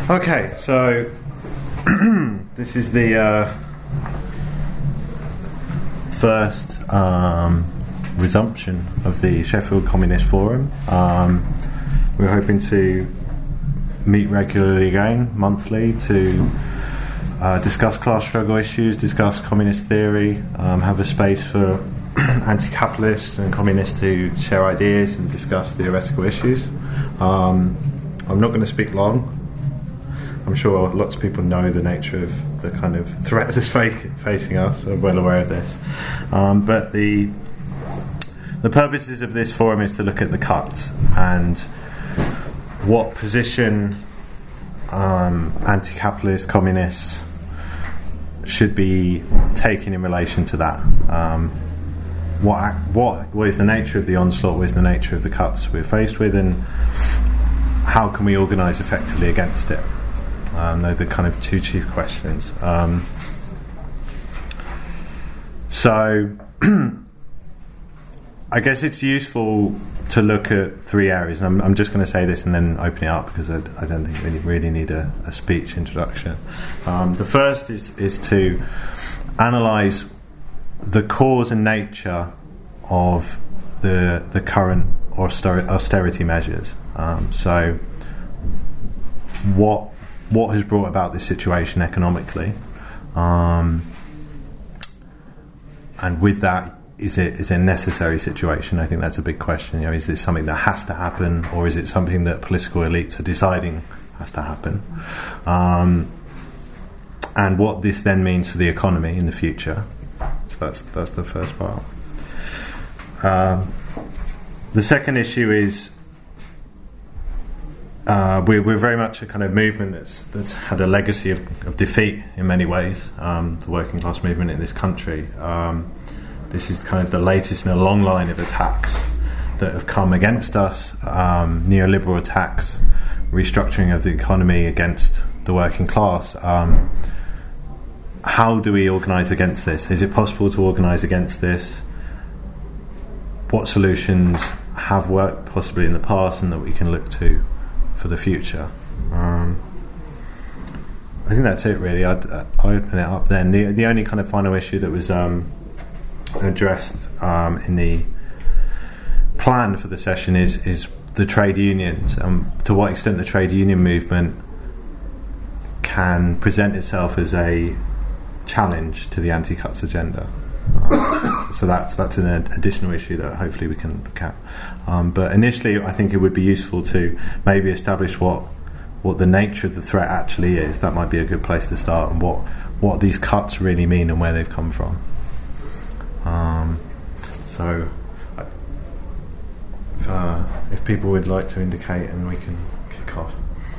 Okay, so this is the first resumption of the Sheffield Communist Forum. We're hoping to meet regularly again, monthly, to discuss class struggle issues, discuss communist theory, have a space for anti-capitalists and communists to share ideas and discuss theoretical issues. I'm not going to speak long. I'm sure lots of people know the nature of the kind of threat that's facing us. I'm well aware of this. But the purposes of this forum is to look at the cuts and what position anti-capitalist communists should be taking in relation to that. What is the nature of the onslaught? What is the nature of the cuts we're faced with, and how can we organise effectively against it? They're the kind of two chief questions. So I guess it's useful to look at three areas, and I'm just going to say this and then open it up because I don't think we really need a speech introduction. The first is to analyse the cause and nature of the current austerity measures. So what has brought about this situation economically, and with that, is it a necessary situation? I think that's a big question. Is this something that has to happen, or is it something that political elites are deciding has to happen? And what this then means for the economy in the future. So that's the first part. The second issue is we're very much a kind of movement that's had a legacy of defeat in many ways. The working class movement in this country. This is kind of the latest in a long line of attacks that have come against us, neoliberal attacks, restructuring of the economy against the working class. How do we organise against this? Is it possible to organise against this? What solutions have worked possibly in the past and that we can look to for the future? I think that's it really. I'll open it up then. The only kind of final issue that was addressed in the plan for the session is the trade unions. To what extent the trade union movement can present itself as a challenge to the anti-cuts agenda. So that's an additional issue that hopefully we can look at. But initially, I think it would be useful to maybe establish what the nature of the threat actually is. That might be a good place to start, and what these cuts really mean and where they've come from. So if people would like to indicate, and we can kick off.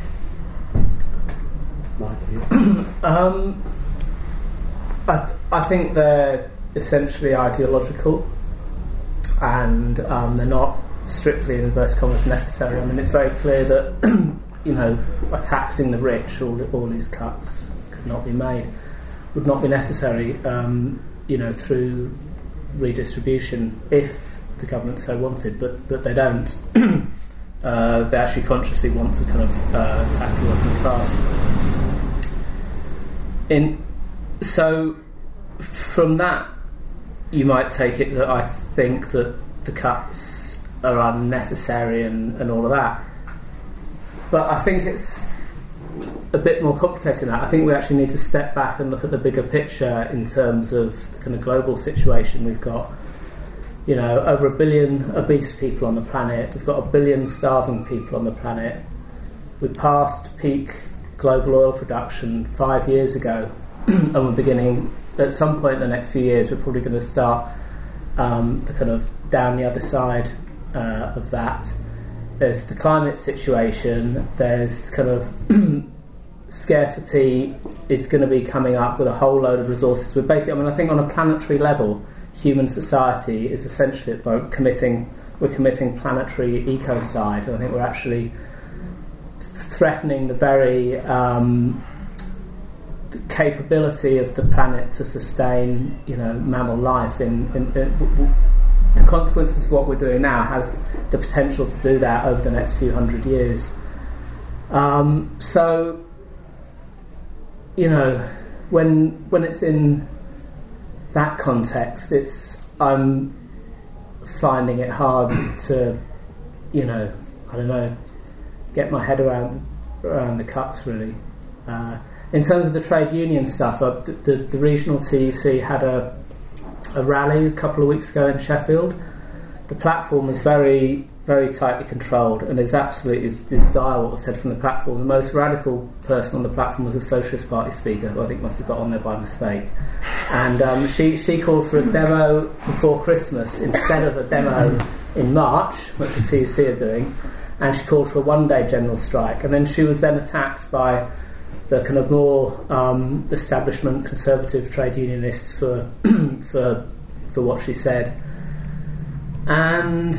I think they're essentially ideological, and they're not strictly, in inverted commas, necessary. I mean, it's very clear that by taxing the rich, all these cuts could not be made, would not be necessary. Through redistribution, if the government so wanted, but they don't. They actually consciously want to kind of attack the working class. So from that, you might take it that I think that the cuts are unnecessary and all of that. But I think it's a bit more complicated than that. I think we actually need to step back and look at the bigger picture in terms of the kind of global situation. We've got, over 1 billion obese people on the planet. We've got 1 billion starving people on the planet. We passed peak global oil production 5 years ago, and we're beginning, at some point in the next few years, we're probably going to start the kind of down the other side of that. There's the climate situation. There's kind of scarcity is going to be coming up with a whole load of resources. We're basically, I think on a planetary level, human society is essentially at the moment committing planetary ecocide, and I think we're actually threatening the very the capability of the planet to sustain, mammal life. The consequences of what we're doing now has the potential to do that over the next few hundred years. So when it's in that context, I'm finding it hard to, get my head around the cuts really. In terms of the trade union stuff, the regional TUC had a rally a couple of weeks ago in Sheffield. The platform was very, very tightly controlled, and it's absolutely dire what was said from the platform. The most radical person on the platform was a Socialist Party speaker, who I think must have got on there by mistake. And she called for a demo before Christmas instead of a demo in March, which the TUC are doing, and she called for a one-day general strike. And then she was then attacked by the kind of more establishment conservative trade unionists for what she said. And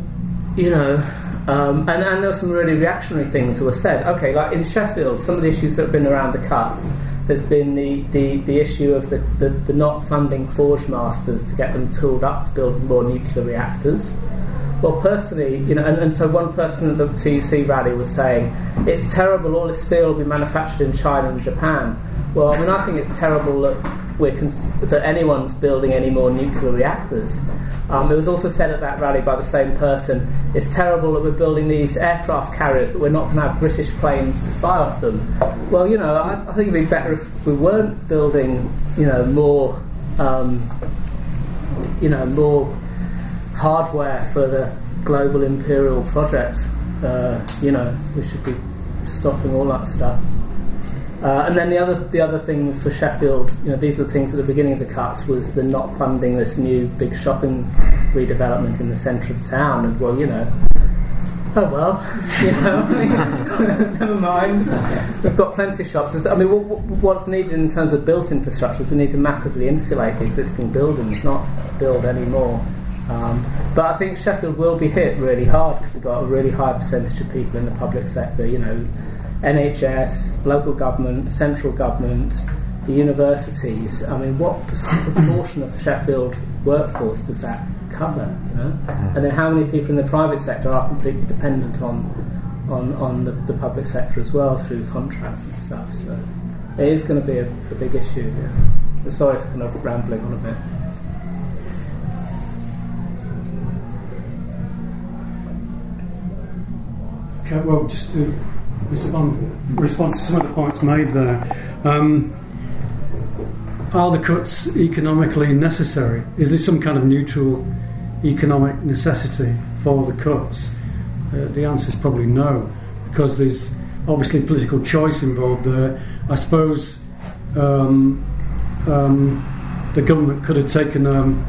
and there were some really reactionary things that were said. Okay, like in Sheffield, some of the issues that have been around the cuts, there's been the issue of the not funding Forge Masters to get them tooled up to build more nuclear reactors. Well, personally, and so one person at the TUC rally was saying, it's terrible, all this steel will be manufactured in China and Japan. Well, I think it's terrible that that anyone's building any more nuclear reactors. It was also said at that rally by the same person, it's terrible that we're building these aircraft carriers, but we're not going to have British planes to fly off them. Well, I think it'd be better if we weren't building, more hardware for the global imperial project. We should be stopping all that stuff. And then the other thing for Sheffield, these were things at the beginning of the cuts, was the not funding this new big shopping redevelopment in the centre of town. And never mind. We've got plenty of shops. What's needed in terms of built infrastructure is we need to massively insulate the existing buildings, not build any more. But I think Sheffield will be hit really hard because we've got a really high percentage of people in the public sector, NHS, local government, central government, the universities. What proportion of the Sheffield workforce does that cover? And then how many people in the private sector are completely dependent on the public sector as well through contracts and stuff? So it is going to be a big issue. Yeah. So sorry for kind of rambling on a bit. Okay, well, just to response to some of the points made there. Are the cuts economically necessary? Is there some kind of neutral economic necessity for the cuts? The answer is probably no, because there's obviously political choice involved there. I suppose the government could have taken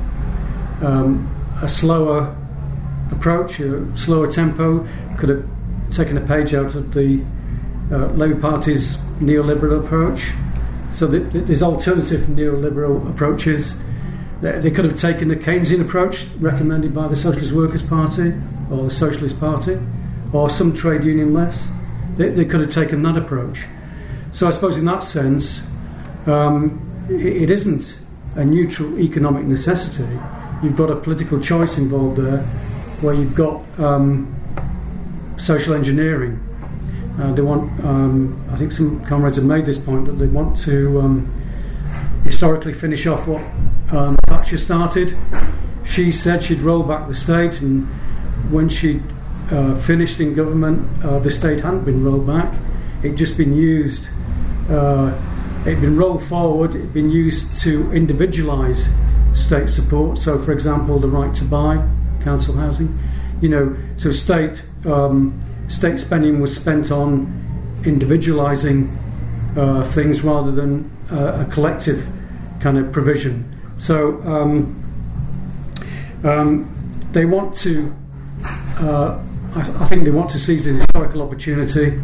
a slower approach, a slower tempo, could have taken a page out of the Labour Party's neoliberal approach. So there's alternative neoliberal approaches. They could have taken the Keynesian approach recommended by the Socialist Workers' Party or the Socialist Party or some trade union lefts. They could have taken that approach. So I suppose in that sense it isn't a neutral economic necessity. You've got a political choice involved there where you've got social engineering. They want, I think some comrades have made this point, that they want to historically finish off what Thatcher started. She said she'd roll back the state, and when she finished in government, the state hadn't been rolled back. It'd just been used, it'd been rolled forward, it'd been used to individualise state support. So, for example, the right to buy council housing. So state spending was spent on individualising things rather than a collective kind of provision. So they want to, I think they want to seize the historical opportunity,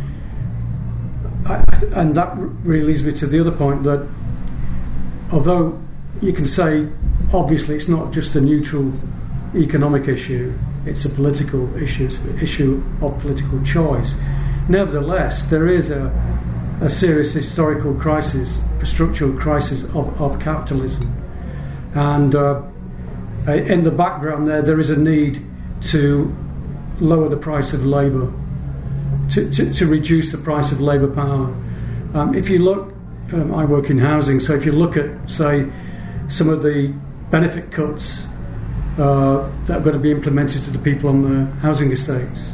and that really leads me to the other point that although you can say obviously it's not just a neutral economic issue, it's a political issue, it's an issue of political choice. Nevertheless, there is a serious historical crisis, a structural crisis of capitalism. And in the background there is a need to lower the price of labour, to reduce the price of labour power. If you look I work in housing, so if you look at, say, some of the benefit cuts that are going to be implemented to the people on the housing estates,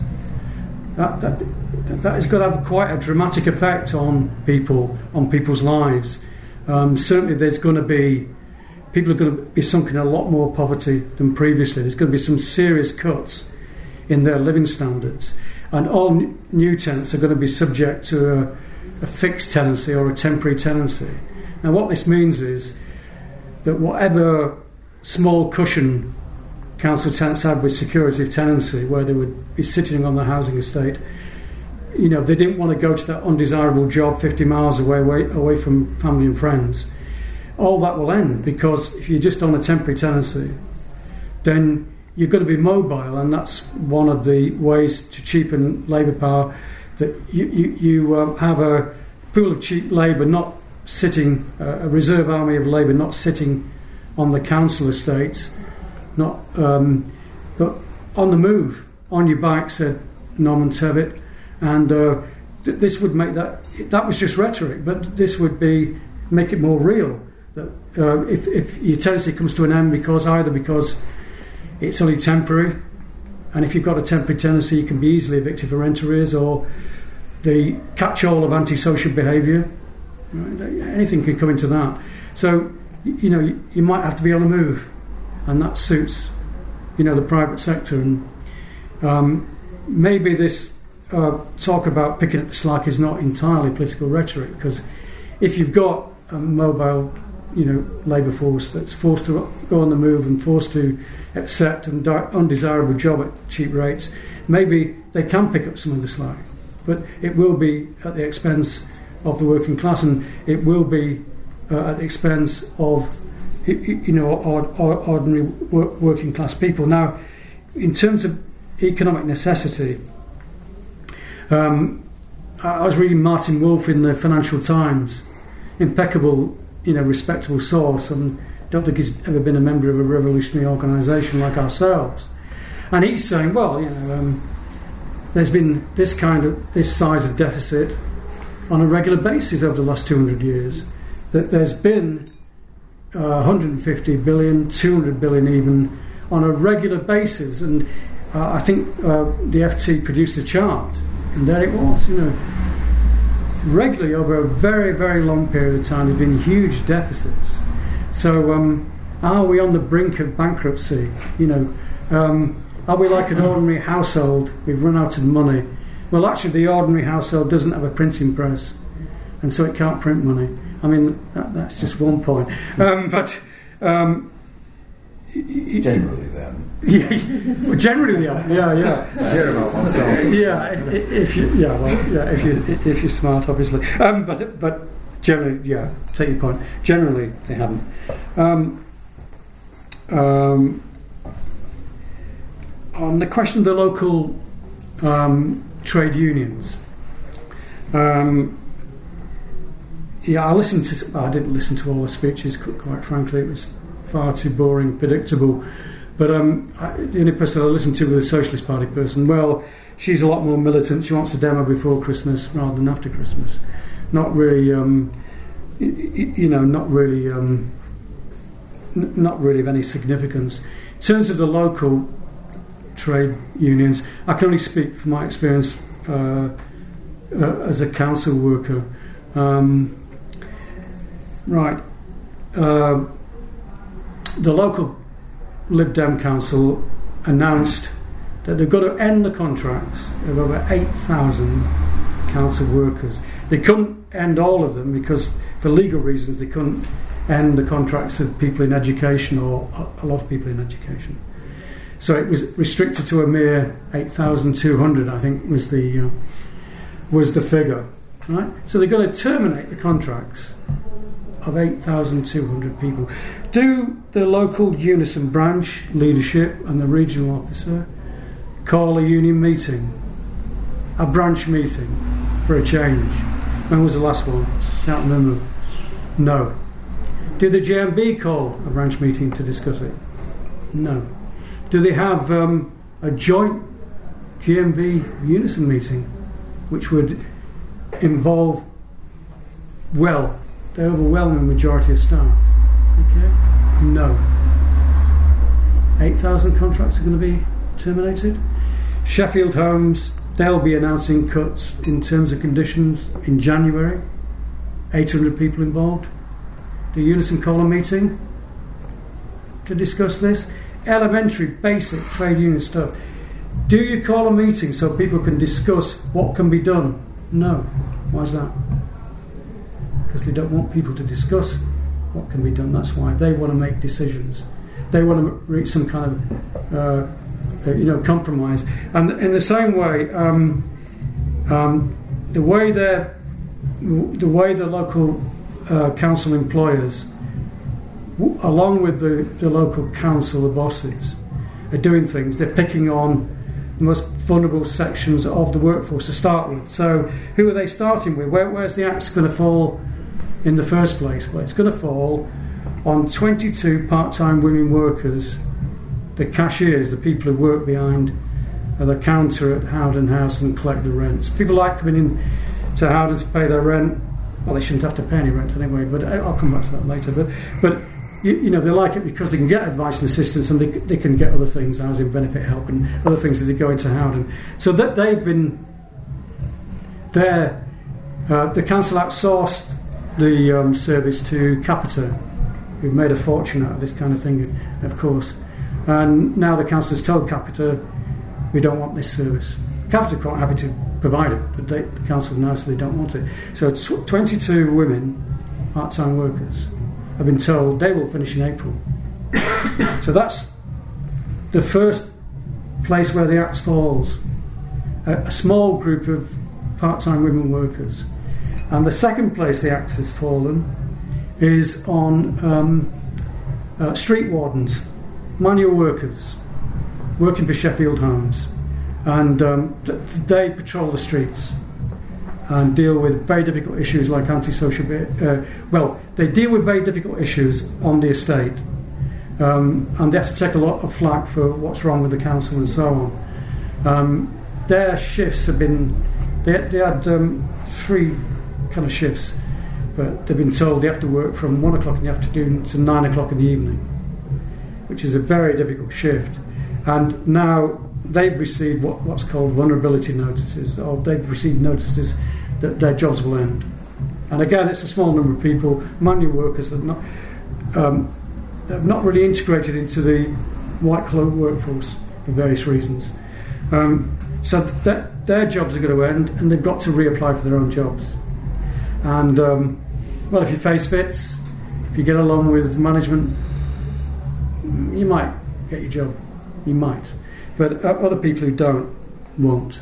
that is going to have quite a dramatic effect on people's lives. Certainly, people are going to be sunk in a lot more poverty than previously. There's going to be some serious cuts in their living standards, and all new tenants are going to be subject to a fixed tenancy or a temporary tenancy. Now, what this means is that whatever small cushion council tenants had with security of tenancy, where they would be sitting on the housing estate, they didn't want to go to that undesirable job 50 miles away from family and friends. All that will end, because if you're just on a temporary tenancy, then you're going to be mobile, and that's one of the ways to cheapen labour power, that you have a pool of cheap labour not sitting, a reserve army of labour not sitting on the council estates, but on the move, on your bike, said Norman Tevitt. And this would make that was just rhetoric, but this would make it more real. That if your tenancy comes to an end because it's only temporary, and if you've got a temporary tenancy, you can be easily evicted for rent arrears or the catch-all of antisocial behaviour. Right? Anything can come into that. So you might have to be on the move, and that suits the private sector. And maybe this talk about picking up the slack is not entirely political rhetoric, because if you've got a mobile labour force that's forced to go on the move and forced to accept an undesirable job at cheap rates, maybe they can pick up some of the slack, but it will be at the expense of the working class, and it will be at the expense of ordinary working class people. Now, in terms of economic necessity, I was reading Martin Wolf in the Financial Times, impeccable, respectable source, and don't think he's ever been a member of a revolutionary organisation like ourselves. And he's saying, well, there's been this size of deficit on a regular basis over the last 200 years. That there's been 150 billion, 200 billion even, on a regular basis. And I think the FT produced a chart, and there it was, regularly over a very, very long period of time, there's been huge deficits. So are we on the brink of bankruptcy? Are we like an ordinary household? We've run out of money. Well, actually, the ordinary household doesn't have a printing press, and so it can't print money. I mean, that's just one point. Generally, then. Yeah, generally, yeah. Hear about one. If you're smart, obviously. But generally, yeah. Take your point. Generally, they haven't. On the question of the local trade unions, I listened to. I didn't listen to all the speeches. Quite frankly, it was far too boring, predictable. But the only person I listened to was a Socialist Party person. Well, she's a lot more militant. She wants a demo before Christmas rather than after Christmas. Not really, not really of any significance. In terms of the local trade unions, I can only speak from my experience as a council worker. The local Lib Dem council announced that they've got to end the contracts of over 8,000 council workers. They couldn't end all of them because, for legal reasons, they couldn't end the contracts of people in education, or a lot of people in education. So it was restricted to a mere 8,200, I think, was the figure. Right? So they've got to terminate the contracts of 8,200 people. Do the local Unison branch leadership and the regional officer call a union meeting, a branch meeting, for a change? When was the last one? Can't remember. No. Do the JMB call a branch meeting to discuss it? No. Do they have a joint GMB Unison meeting, which would involve, well, the overwhelming majority of staff. Okay? No. 8,000 contracts are going to be terminated. Sheffield Homes, they'll be announcing cuts in terms and conditions in January. 800 people involved. The Unison call a meeting to discuss this. Elementary, basic trade union stuff. Do you call a meeting so people can discuss what can be done? No. Why is that? Because they don't want people to discuss what can be done. That's why they want to make decisions. They want to reach some kind of compromise. And in the same way, the way the local council employers, along with the local council, the bosses, are doing things. They're picking on the most vulnerable sections of the workforce to start with. So who are they starting with? Where's the axe going to fall in the first place? Well, it's going to fall on 22 part-time women workers, the cashiers, the people who work behind the counter at Howden House and collect the rents. People like coming in to Howden to pay their rent. Well, they shouldn't have to pay any rent anyway, but I'll come back to that later. But they like it because they can get advice and assistance, and they can get other things, housing benefit help and other things as they go into Howden. So that they've been there. The council outsourced the service to Capita, who've made a fortune out of this kind of thing, of course. And now the council has told Capita, we don't want this service. Capita are quite happy to provide it, but the council now said they don't want it. So 22 women, part-time workers, have been told they will finish in April. So that's the first place where the axe falls. A small group of part-time women workers. And the second place the axe has fallen is on street wardens, manual workers, working for Sheffield Homes. And they patrol the streets and deal with very difficult issues like antisocial they deal with very difficult issues on the estate, and they have to take a lot of flack for what's wrong with the council and so on. Their shifts have been they had 3 kind of shifts, but they've been told they have to work from 1 o'clock in the afternoon to 9 o'clock in the evening, which is a very difficult shift. And now they've received what's called vulnerability notices, or they've received notices that their jobs will end. And again, it's a small number of people, manual workers that have not really integrated into the white-collar workforce for various reasons. So their jobs are going to end, and they've got to reapply for their own jobs. And, if your face fits, if you get along with management, you might get your job. You might. But other people who don't won't.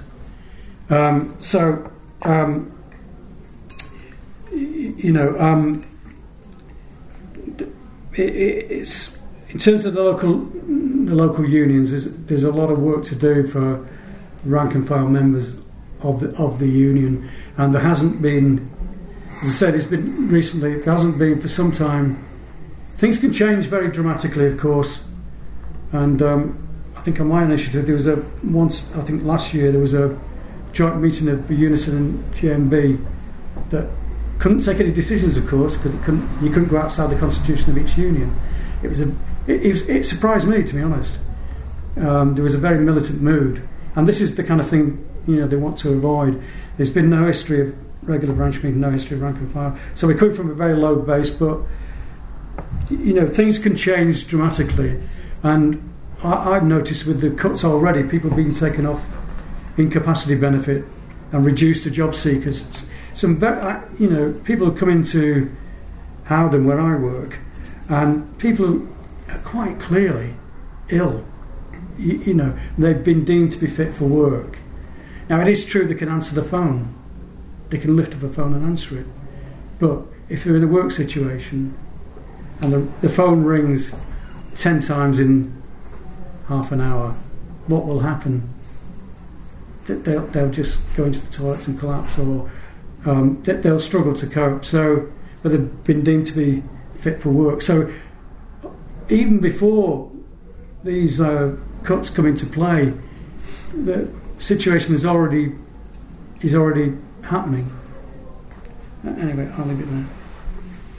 It's in terms of the local unions. There's a lot of work to do for rank and file members of the union, and there hasn't been. As I said, it's been recently. It hasn't been for some time. Things can change very dramatically, of course, and. I think on my initiative there was last year there was a joint meeting of Unison and GMB that couldn't take any decisions, of course, because you couldn't go outside the constitution of each union. It surprised me, to be honest. There was a very militant mood, and this is the kind of thing they want to avoid. There's been no history of regular branch meeting, no history of rank and file, so we come from a very low base, but things can change dramatically. And I've noticed with the cuts already, people being taken off incapacity benefit and reduced to job seekers. Some people come into Howden where I work, and people who are quite clearly ill. They've been deemed to be fit for work. Now, it is true they can answer the phone. They can lift up a phone and answer it. But if they're in a work situation and the phone rings 10 times in half an hour, what will happen? They'll just go into the toilets and collapse, or they'll struggle to cope. So, but they've been deemed to be fit for work. So, even before these cuts come into play, the situation is already happening. Anyway, I'll leave it there.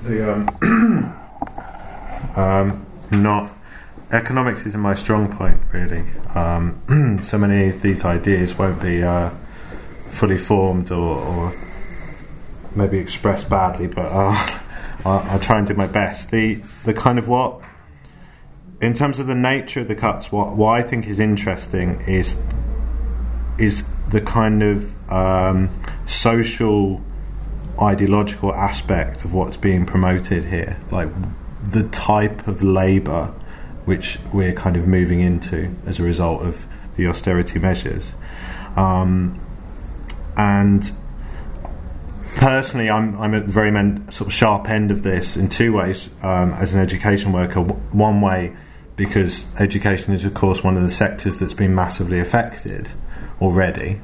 Not economics isn't my strong point, really. So many of these ideas won't be fully formed or maybe expressed badly, but I'll try and do my best. The kind of what, in terms of the nature of the cuts, what I think is interesting is the kind of social ideological aspect of what's being promoted here, like the type of labour which we're kind of moving into as a result of the austerity measures. And personally, I'm at the very sort of sharp end of this in two ways. As an education worker, one way because education is, of course, one of the sectors that's been massively affected already.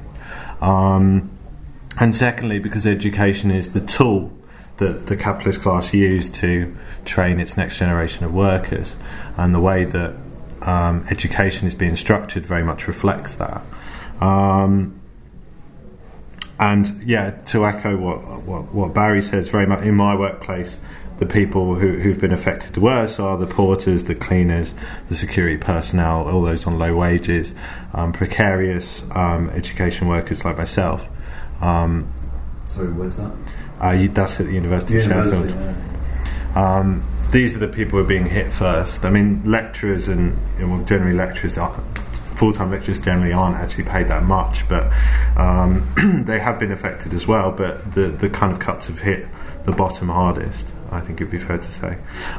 And secondly, because education is the tool that the capitalist class use to train its next generation of workers, and the way that education is being structured very much reflects that. And yeah, to echo what Barry says, very much in my workplace, the people who've been affected the worst are the porters, the cleaners, the security personnel, all those on low wages, precarious education workers like myself. Sorry, where's that? That's at the University of Sheffield. Yeah. These are the people who are being hit first. I mean, lecturers and generally lecturers, full-time lecturers generally aren't actually paid that much, but they have been affected as well. But the kind of cuts have hit the bottom hardest, I think it'd be fair to say.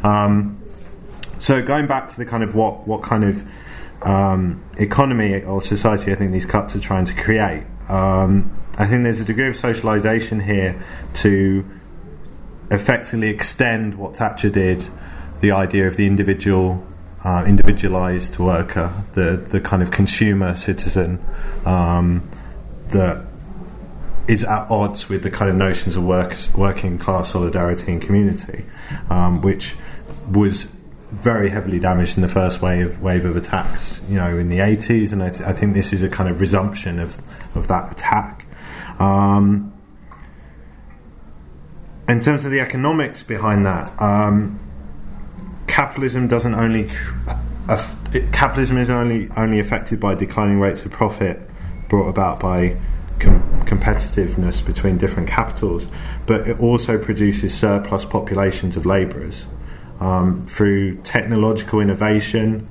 So going back to the kind of what kind of economy or society I think these cuts are trying to create. I think there's a degree of socialisation here to effectively extend what Thatcher did, the idea of the individualised worker, the kind of consumer citizen that is at odds with the kind of notions of working class solidarity and community, which was very heavily damaged in the first wave of attacks, in the 80s, and I think this is a kind of resumption of that attack. In terms of the economics behind that, capitalism isn't only affected by declining rates of profit brought about by competitiveness between different capitals, but it also produces surplus populations of labourers through technological innovation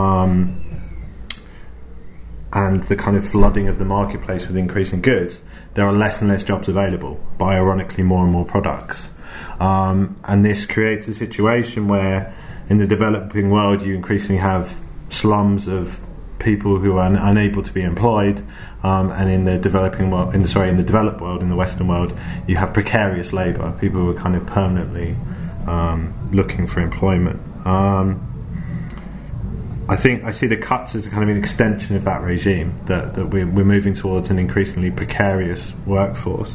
and the kind of flooding of the marketplace with increasing goods. There are less and less jobs available, but ironically more and more products. And this creates a situation where in the developing world you increasingly have slums of people who are unable to be employed, and in the developing world, in the developed world, in the Western world, you have precarious labour, people who are kind of permanently looking for employment. I think I see the cuts as a kind of an extension of that regime, that we're moving towards an increasingly precarious workforce,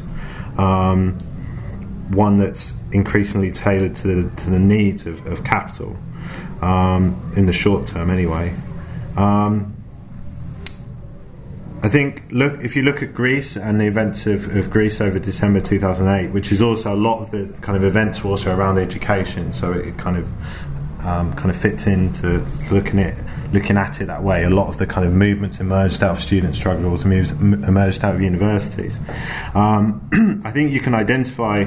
one that's increasingly tailored to the needs of capital, in the short term anyway. I think if you look at Greece and the events of Greece over December 2008, which is also a lot of the kind of events were also around education, so it kind of fits into looking at it that way. A lot of the kind of movements emerged out of student struggles, emerged out of universities. I think you can identify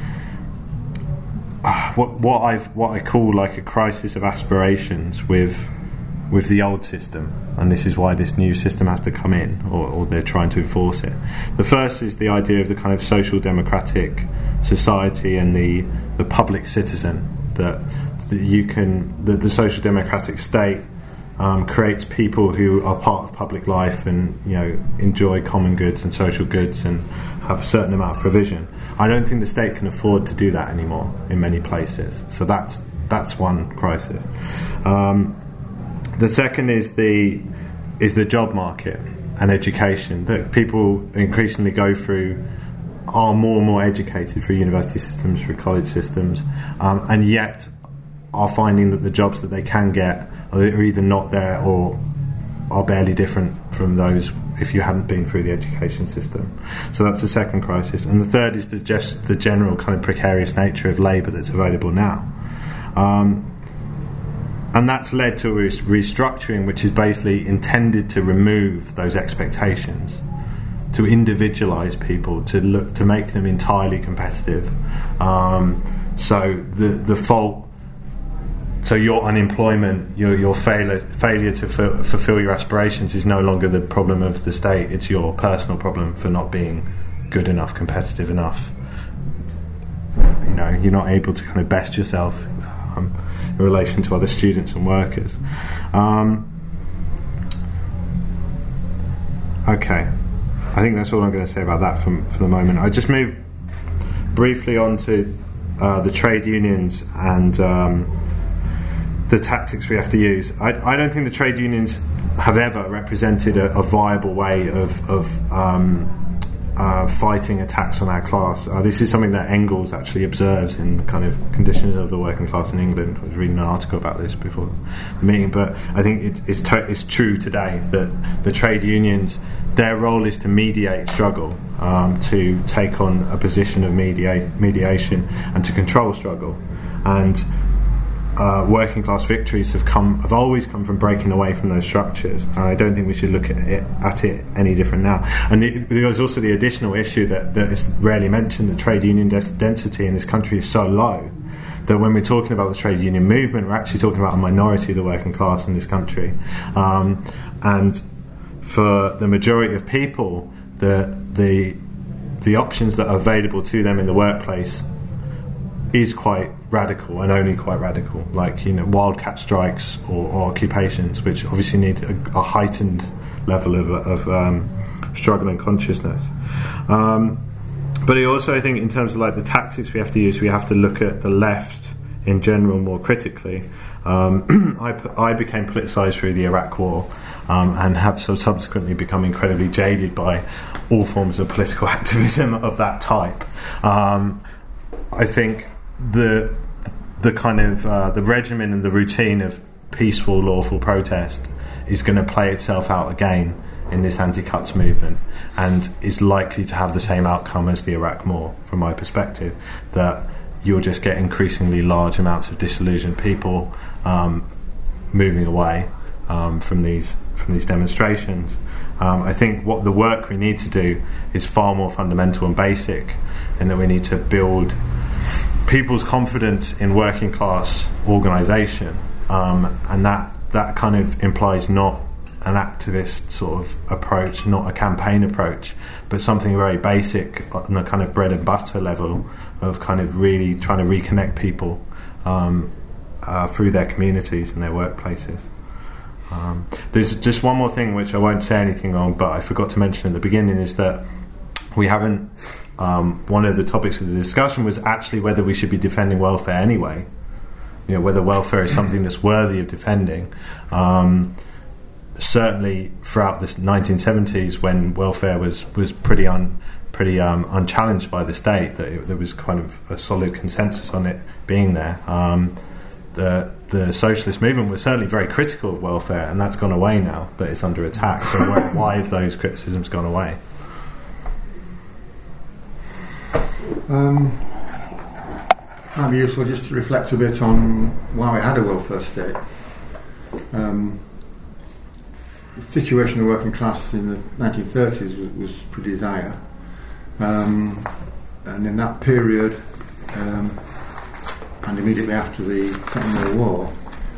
what I call like a crisis of aspirations with the old system, and this is why this new system has to come in, or they're trying to enforce it. The first is the idea of the kind of social democratic society and the public citizen, that the social democratic state creates people who are part of public life and enjoy common goods and social goods and have a certain amount of provision. I don't think the state can afford to do that anymore in many places. So that's one crisis. The second is the job market and education that people increasingly go through, are more and more educated through university systems, through college systems, and yet are finding that the jobs that they can get are either not there or are barely different from those if you hadn't been through the education system. So that's the second crisis. And the third is the general kind of precarious nature of labour that's available now. And that's led to a restructuring which is basically intended to remove those expectations, to individualise people, to make them entirely competitive. So the fault. So your unemployment, your failure to fulfil your aspirations is no longer the problem of the state. It's your personal problem for not being good enough, competitive enough. You're not able to kind of best yourself in relation to other students and workers. Okay, I think that's all I'm going to say about that for the moment. I just move briefly on to the trade unions and the tactics we have to use. I don't think the trade unions have ever represented a viable way of fighting attacks on our class. This is something that Engels actually observes in the kind of conditions of the working class in England. I was reading an article about this before the meeting, but I think it's true today that the trade unions, their role is to mediate struggle, to take on a position of mediation and to control struggle. And working class victories have always come from breaking away from those structures, and I don't think we should look at it any different now. And there's also the additional issue that is rarely mentioned. The trade union density in this country is so low that when we're talking about the trade union movement, we're actually talking about a minority of the working class in this country, and for the majority of people, the options that are available to them in the workplace is quite radical, and only quite radical, like wildcat strikes or occupations, which obviously need a heightened level of struggle and consciousness. But I think in terms of like the tactics we have to use, we have to look at the left in general more critically. I became politicised through the Iraq War, and have subsequently become incredibly jaded by all forms of political activism of that type. I think the kind of the regimen and the routine of peaceful, lawful protest is going to play itself out again in this anti-cuts movement, and is likely to have the same outcome as the Iraq War, from my perspective, that you'll just get increasingly large amounts of disillusioned people moving away from these demonstrations. I think what the work we need to do is far more fundamental and basic, in that we need to build people's confidence in working class organisation, and that kind of implies not an activist sort of approach, not a campaign approach, but something very basic on a kind of bread and butter level of kind of really trying to reconnect people through their communities and their workplaces. There's just one more thing which I won't say anything on, but I forgot to mention at the beginning, is that we haven't one of the topics of the discussion was actually whether we should be defending welfare anyway, whether welfare is something that's worthy of defending. Certainly throughout the 1970s, when welfare was pretty unchallenged by the state, that there was kind of a solid consensus on it being there. The socialist movement was certainly very critical of welfare, and that's gone away now that it's under attack. So why have those criticisms gone away? Might be useful just to reflect a bit on why we had a welfare state. The situation of the working class in the 1930s was pretty dire, and in that period, and immediately after the Second World War,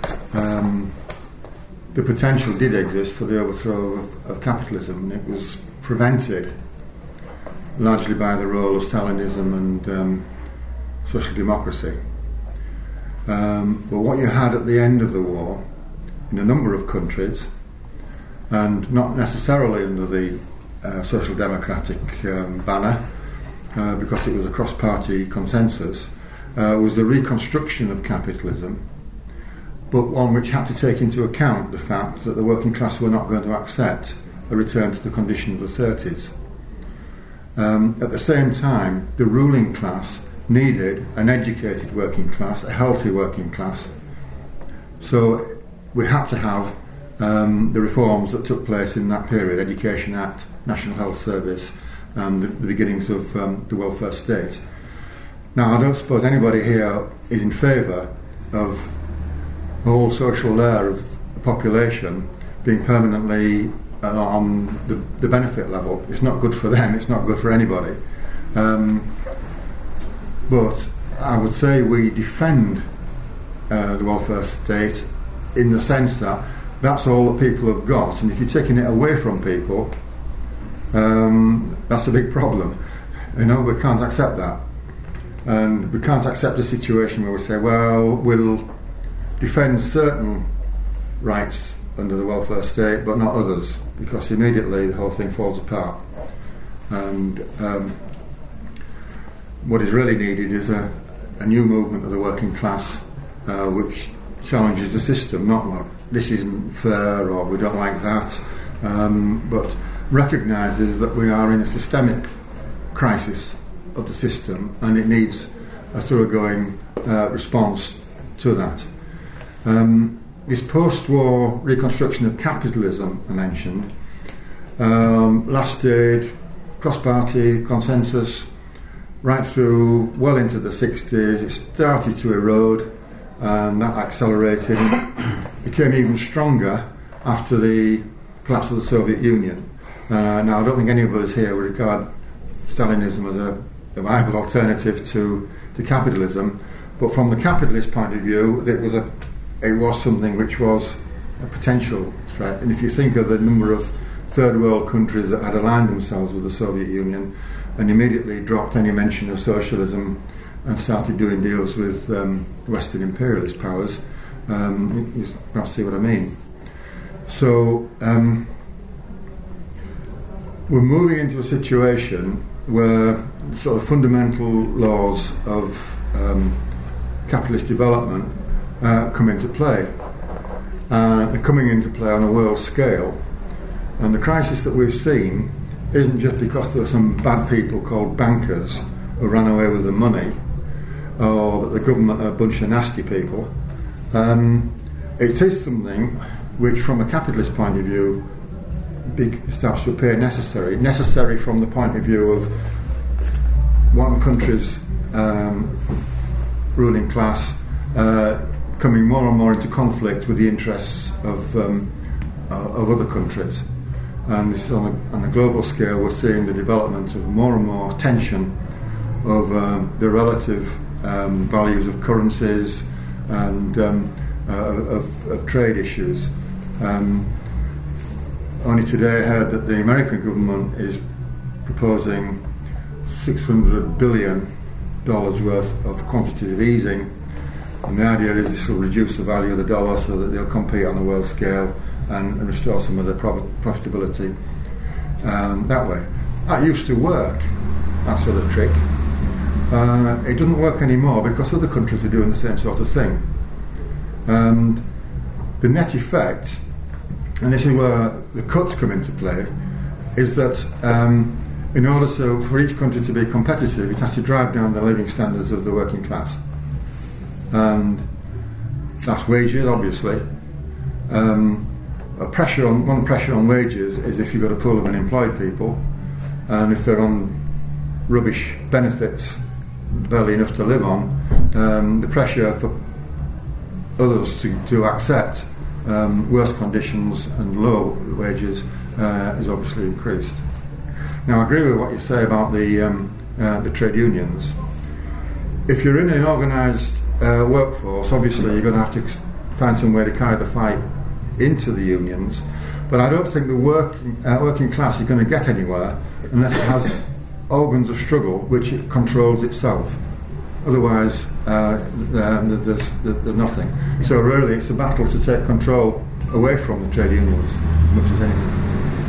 the potential did exist for the overthrow of capitalism, and it was prevented largely by the role of Stalinism and social democracy. But what you had at the end of the war, in a number of countries, and not necessarily under the social democratic banner, because it was a cross-party consensus, was the reconstruction of capitalism, but one which had to take into account the fact that the working class were not going to accept a return to the condition of the 30s. At the same time, the ruling class needed an educated working class, a healthy working class. So we had to have the reforms that took place in that period, Education Act, National Health Service, and the beginnings of the welfare state. Now, I don't suppose anybody here is in favour of the whole social layer of the population being permanently on the benefit level. It's not good for them, it's not good for anybody. But I would say we defend the welfare state in the sense that that's all that people have got, and if you're taking it away from people, that's a big problem. We can't accept that. And we can't accept a situation where we say, well, we'll defend certain rights under the welfare state but not others, because immediately the whole thing falls apart. And what is really needed is a new movement of the working class which challenges the system, not like this isn't fair or we don't like that, but recognises that we are in a systemic crisis of the system and it needs a thoroughgoing response to that. This post-war reconstruction of capitalism I mentioned lasted cross-party consensus right through well into the 60s. It started to erode and that accelerated, became even stronger after the collapse of the Soviet Union. Now I don't think any of us here would regard Stalinism as a viable alternative to capitalism, but from the capitalist point of view it was something which was a potential threat. And if you think of the number of third world countries that had aligned themselves with the Soviet Union and immediately dropped any mention of socialism and started doing deals with Western imperialist powers, you perhaps see what I mean. So we're moving into a situation where sort of fundamental laws of capitalist development come into play. They're coming into play on a world scale, and the crisis that we've seen isn't just because there are some bad people called bankers who ran away with the money, or that the government are a bunch of nasty people. It is something which, from a capitalist point of view, starts to appear necessary from the point of view of one country's ruling class coming more and more into conflict with the interests of other countries. And this is on a global scale. We're seeing the development of more and more tension over the relative values of currencies and of trade issues. Only today I heard that the American government is proposing $600 billion worth of quantitative easing, and the idea is this will reduce the value of the dollar so that they'll compete on the world scale and restore some of their profitability that way. That used to work, that sort of trick. It doesn't work anymore because other countries are doing the same sort of thing. And the net effect, and this is where the cuts come into play, is that in order for each country to be competitive, it has to drive down the living standards of the working class. And that's wages, obviously. One pressure on wages is if you've got a pool of unemployed people, and if they're on rubbish benefits, barely enough to live on, the pressure for others to accept worse conditions and low wages is obviously increased. Now, I agree with what you say about the trade unions. If you're in an organised workforce, obviously you're going to have to find some way to carry the fight into the unions, but I don't think the working class is going to get anywhere unless it has organs of struggle which it controls itself. Otherwise, there's nothing. So really, it's a battle to take control away from the trade unions as much as anything.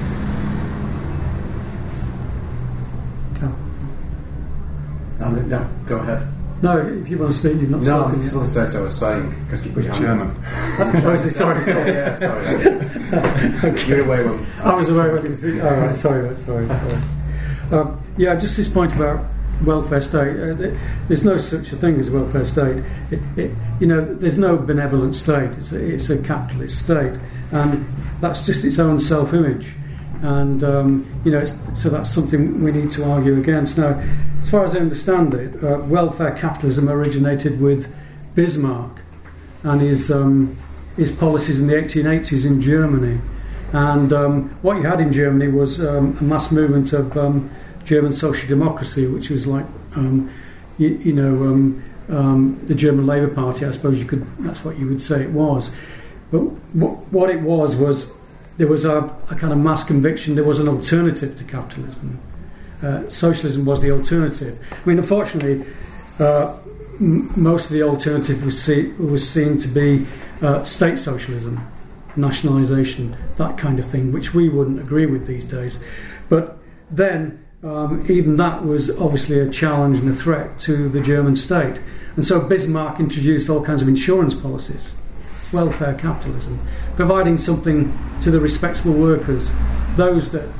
No, go ahead. No, if you want to speak, you've not No, I spoken. think it's what I was saying, because you put your Chairman. Sorry. Yeah, sorry. Okay. You're away when I was away when you. All right, sorry. Yeah, just this point about welfare state. There's no such a thing as a welfare state. There's no benevolent state. It's a capitalist state, and that's just its own self-image. And so that's something we need to argue against. Now, as far as I understand it, welfare capitalism originated with Bismarck and his policies in the 1880s in Germany. And what you had in Germany was a mass movement of German social democracy, which was like the German Labour Party. I suppose that's what you would say it was. But what it was there was a kind of mass conviction there was an alternative to capitalism. Socialism was the alternative. I mean, unfortunately, most of the alternative was seen to be state socialism, nationalisation, that kind of thing, which we wouldn't agree with these days. But then, even that was obviously a challenge and a threat to the German state. And so Bismarck introduced all kinds of insurance policies, welfare capitalism, providing something to the respectable workers, those that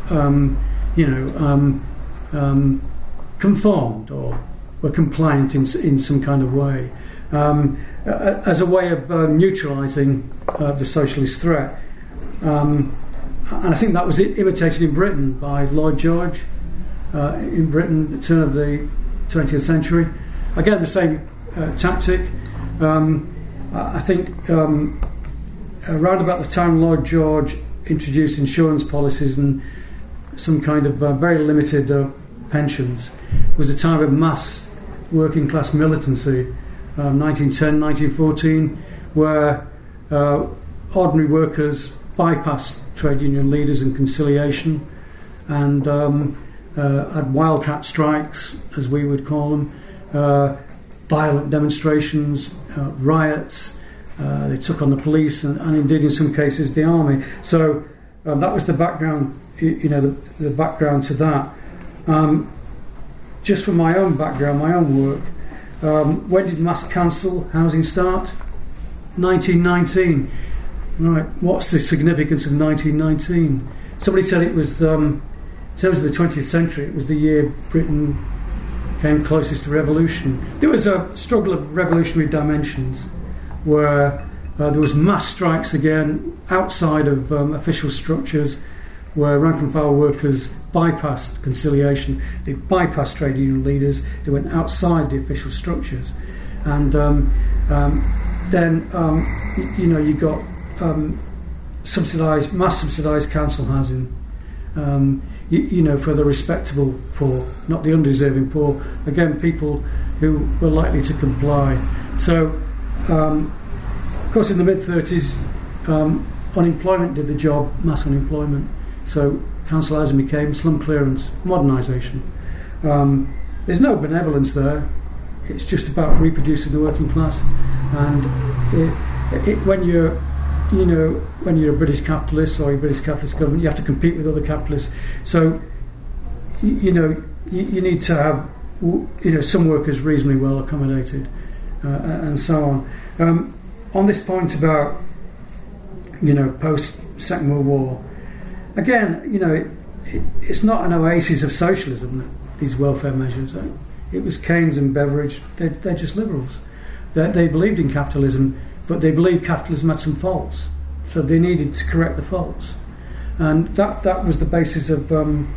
conformed or were compliant in some kind of way, as a way of neutralising the socialist threat. And I think that was imitated in Britain by Lloyd George in Britain at the turn of the 20th century. Again, the same tactic. I think around about the time Lloyd George introduced insurance policies and some kind of very limited pensions was a time of mass working class militancy, 1910, 1914, where ordinary workers bypassed trade union leaders and conciliation and had wildcat strikes, as we would call them, violent demonstrations, riots. They took on the police and indeed in some cases the army. So that was the background, the background to that. Just from my own background, my own work, when did mass council housing start? 1919. Right, what's the significance of 1919? Somebody said it was, in terms of the 20th century, it was the year Britain came closest to revolution. There was a struggle of revolutionary dimensions where there was mass strikes again outside of official structures, where rank and file workers bypassed conciliation, they bypassed trade union leaders, they went outside the official structures. And then you got mass subsidised council housing, for the respectable poor, not the undeserving poor. Again, people who were likely to comply. So, of course, in the mid-30s, unemployment did the job, mass unemployment. So council housing became slum clearance, modernisation. There's no benevolence there. It's just about reproducing the working class. And when you're a British capitalist or a British capitalist government, you have to compete with other capitalists. So you need to have some workers reasonably well accommodated, and so on. On this point about post Second World War, again, it's not an oasis of socialism, these welfare measures. It was Keynes and Beveridge. They're just liberals. They believed in capitalism, but they believed capitalism had some faults, so they needed to correct the faults, and that was the basis of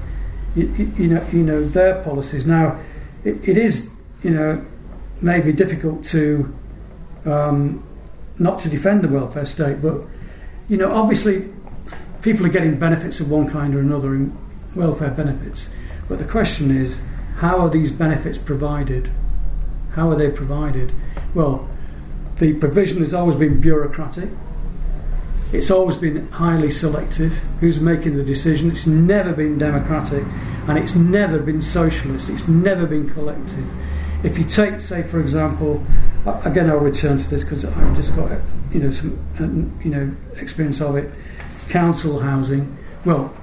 their policies. Now, it is maybe difficult to not to defend the welfare state, but obviously people are getting benefits of one kind or another in welfare benefits. But the question is, how are these benefits provided? How are they provided? Well, the provision has always been bureaucratic. It's always been highly selective. Who's making the decision? It's never been democratic, and it's never been socialist. It's never been collective. If you take, say, for example, again, I'll return to this because I've just got some experience of it. Council housing. Well,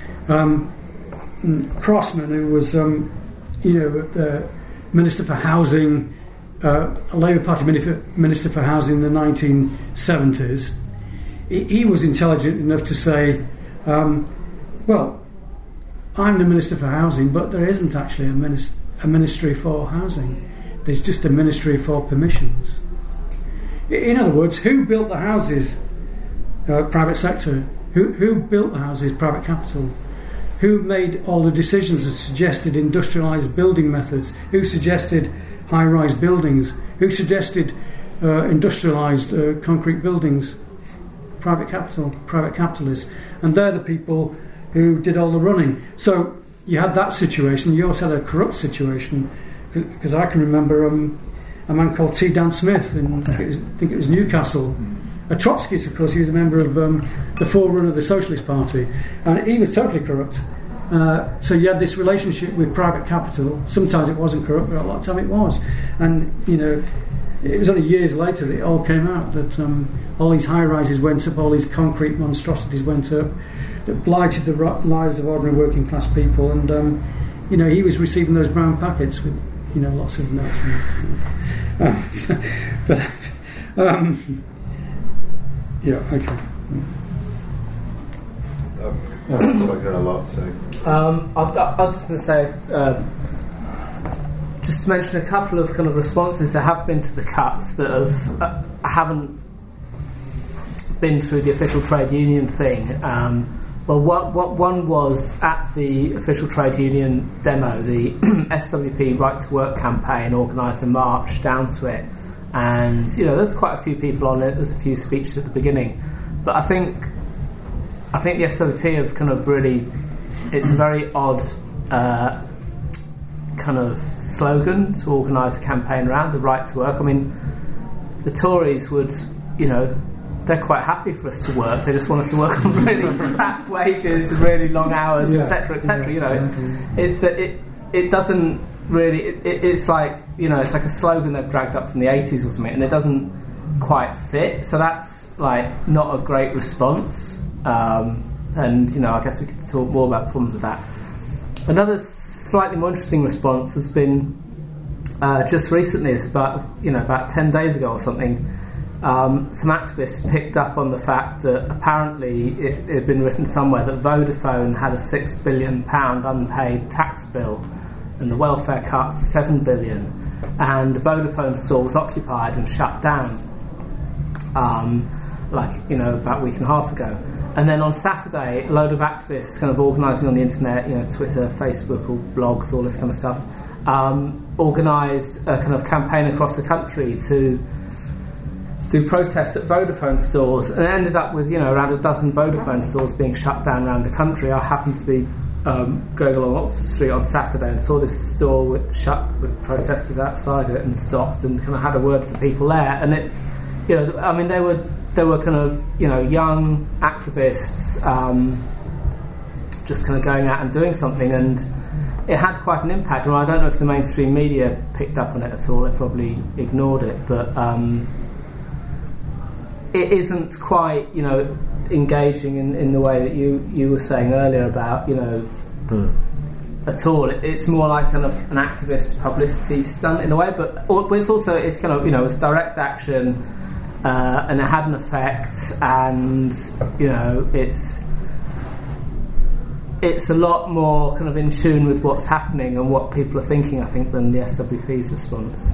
Crossman, who was the Minister for Housing, a Labour Party Minister for Housing in the 1970s, he was intelligent enough to say, well, I'm the Minister for Housing, but there isn't actually a ministry for housing. There's just a ministry for permissions. In other words, who built the houses? Private sector. Who built the houses? Private capital. Who made all the decisions that suggested industrialised building methods? Who suggested high-rise buildings? Who suggested industrialised concrete buildings? Private capital, private capitalists. And they're the people who did all the running. So you had that situation. You also had a corrupt situation, because I can remember a man called T. Dan Smith in, I think it was Newcastle. A Trotskyist, of course. He was a member of the forerunner of the Socialist Party, and he was totally corrupt. So you had this relationship with private capital. Sometimes it wasn't corrupt, but a lot of time it was. And it was only years later that it all came out that all these high rises went up, all these concrete monstrosities went up, that blighted the lives of ordinary working class people. And he was receiving those brown packets with lots of notes. Yeah, okay. I've spoken a lot, so. I was just going to say, just mention a couple of kind of responses there have been to the cuts that haven't been through the official trade union thing. One was at the official trade union demo, the SWP Right to Work campaign organised a march down to it. And there's quite a few people on it. There's a few speeches at the beginning, but I think the SWP have kind of really, it's a very odd kind of slogan to organise a campaign around, the right to work. I mean, the Tories would, they're quite happy for us to work. They just want us to work on really crap wages and really long hours, etc., etc. It's that it doesn't really. It's like it's like a slogan they've dragged up from the 80s or something, and it doesn't quite fit. So that's like not a great response. And I guess we could talk more about the problems with that. Another slightly more interesting response has been just recently. It's about 10 days ago or something. Some activists picked up on the fact that apparently it had been written somewhere that Vodafone had a £6 billion unpaid tax bill, and the welfare cuts to £7 billion, and the Vodafone store was occupied and shut down, about a week and a half ago. And then on Saturday, a load of activists kind of organising on the internet, Twitter, Facebook, or blogs, all this kind of stuff, organised a kind of campaign across the country to do protests at Vodafone stores, and it ended up with around a dozen Vodafone stores being shut down around the country. I happened to be going along Oxford Street on Saturday and saw this store with protesters outside it, and stopped and kind of had a word with the people there. And it, they were kind of young activists just kind of going out and doing something, and it had quite an impact. Well, I don't know if the mainstream media picked up on it at all. They probably ignored it, but it isn't quite engaging in the way that you were saying earlier about at all. It's more like kind of an activist publicity stunt in a way, but it's kind of it's direct action, and it had an effect, and it's a lot more kind of in tune with what's happening and what people are thinking, I think, than the SWP's response.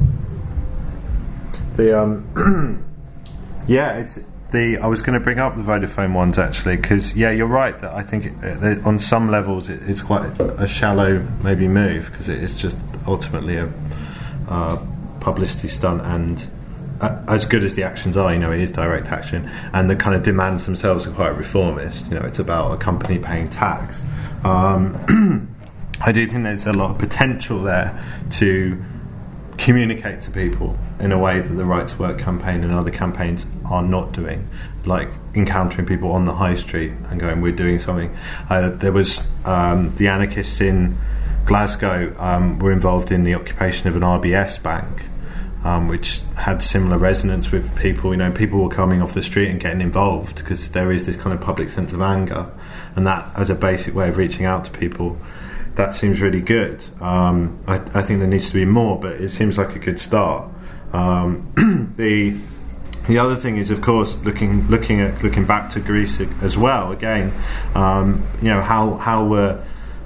I was going to bring up the Vodafone ones actually, because you're right that I think on some levels it's quite a shallow maybe move, because it is just ultimately a publicity stunt, and as good as the actions are, it is direct action, and the kind of demands themselves are quite reformist. It's about a company paying tax. I do think there's a lot of potential there to communicate to people in a way that the Right to Work campaign and other campaigns are not doing, like encountering people on the high street and going, we're doing something. There was the anarchists in Glasgow were involved in the occupation of an RBS bank, which had similar resonance with people. People were coming off the street and getting involved because there is this kind of public sense of anger, and that as a basic way of reaching out to people, that seems really good. I think there needs to be more, but it seems like a good start. The other thing is, of course, looking back to Greece as well. Again, how were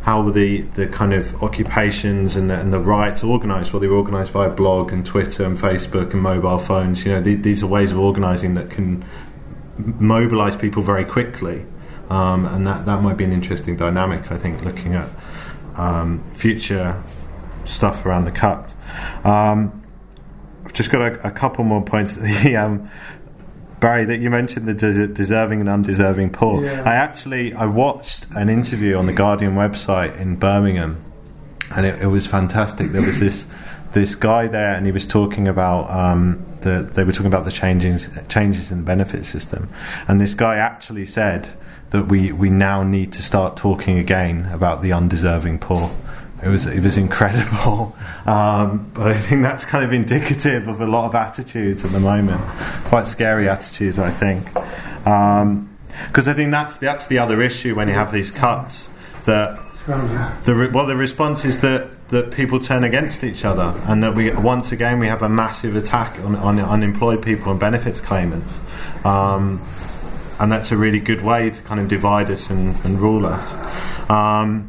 were the kind of occupations and the riots organised? Well, they were organised via blog and Twitter and Facebook and mobile phones. These are ways of organising that can mobilise people very quickly, and that might be an interesting dynamic, I think, looking at future stuff around the cut. I've just got a couple more points. Barry, that you mentioned the deserving and undeserving poor. Yeah. I watched an interview on the Guardian website in Birmingham, and it was fantastic. There was this guy there, and he was talking about they were talking about the changes in the benefit system, and this guy actually said that we now need to start talking again about the undeserving poor. It was incredible, but I think that's kind of indicative of a lot of attitudes at the moment, quite scary attitudes, I think, because I think that's the other issue when you have these cuts, that the response is that people turn against each other, and that we have a massive attack on unemployed people and benefits claimants, and that's a really good way to kind of divide us and rule us.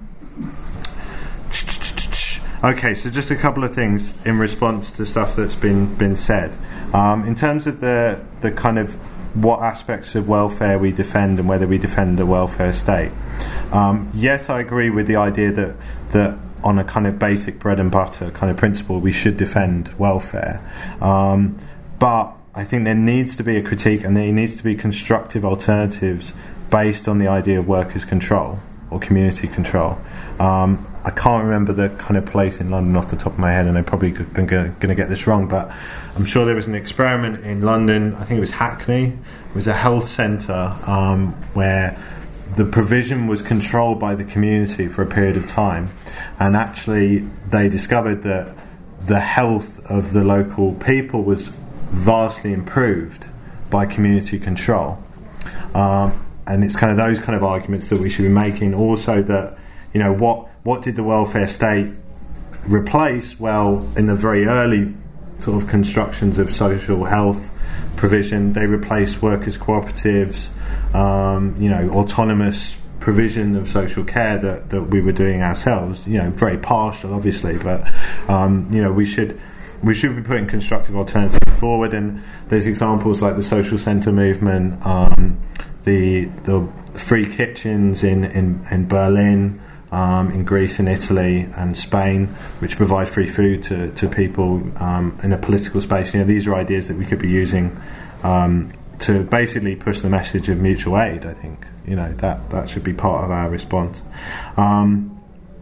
Okay, so just a couple of things in response to stuff that's been said. In terms of the kind of what aspects of welfare we defend and whether we defend the welfare state. Yes, I agree with the idea that on a kind of basic bread and butter kind of principle we should defend welfare. But I think there needs to be a critique, and there needs to be constructive alternatives based on the idea of workers' control or community control. I can't remember the kind of place in London off the top of my head, and I'm probably going to get this wrong, but I'm sure there was an experiment in London, I think it was Hackney. It was a health centre where the provision was controlled by the community for a period of time, and actually they discovered that the health of the local people was vastly improved by community control. And it's kind of those kind of arguments that we should be making. Also that, what did the welfare state replace? Well, in the very early sort of constructions of social health provision, they replaced workers' cooperatives, autonomous provision of social care that we were doing ourselves. Very partial, obviously, but we should be putting constructive alternatives forward. And there's examples like the social centre movement, the free kitchens in Berlin, in Greece and Italy and Spain, which provide free food to people in a political space. These are ideas that we could be using to basically push the message of mutual aid. I think that should be part of our response. And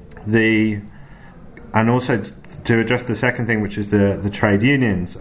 also to address the second thing, which is the trade unions.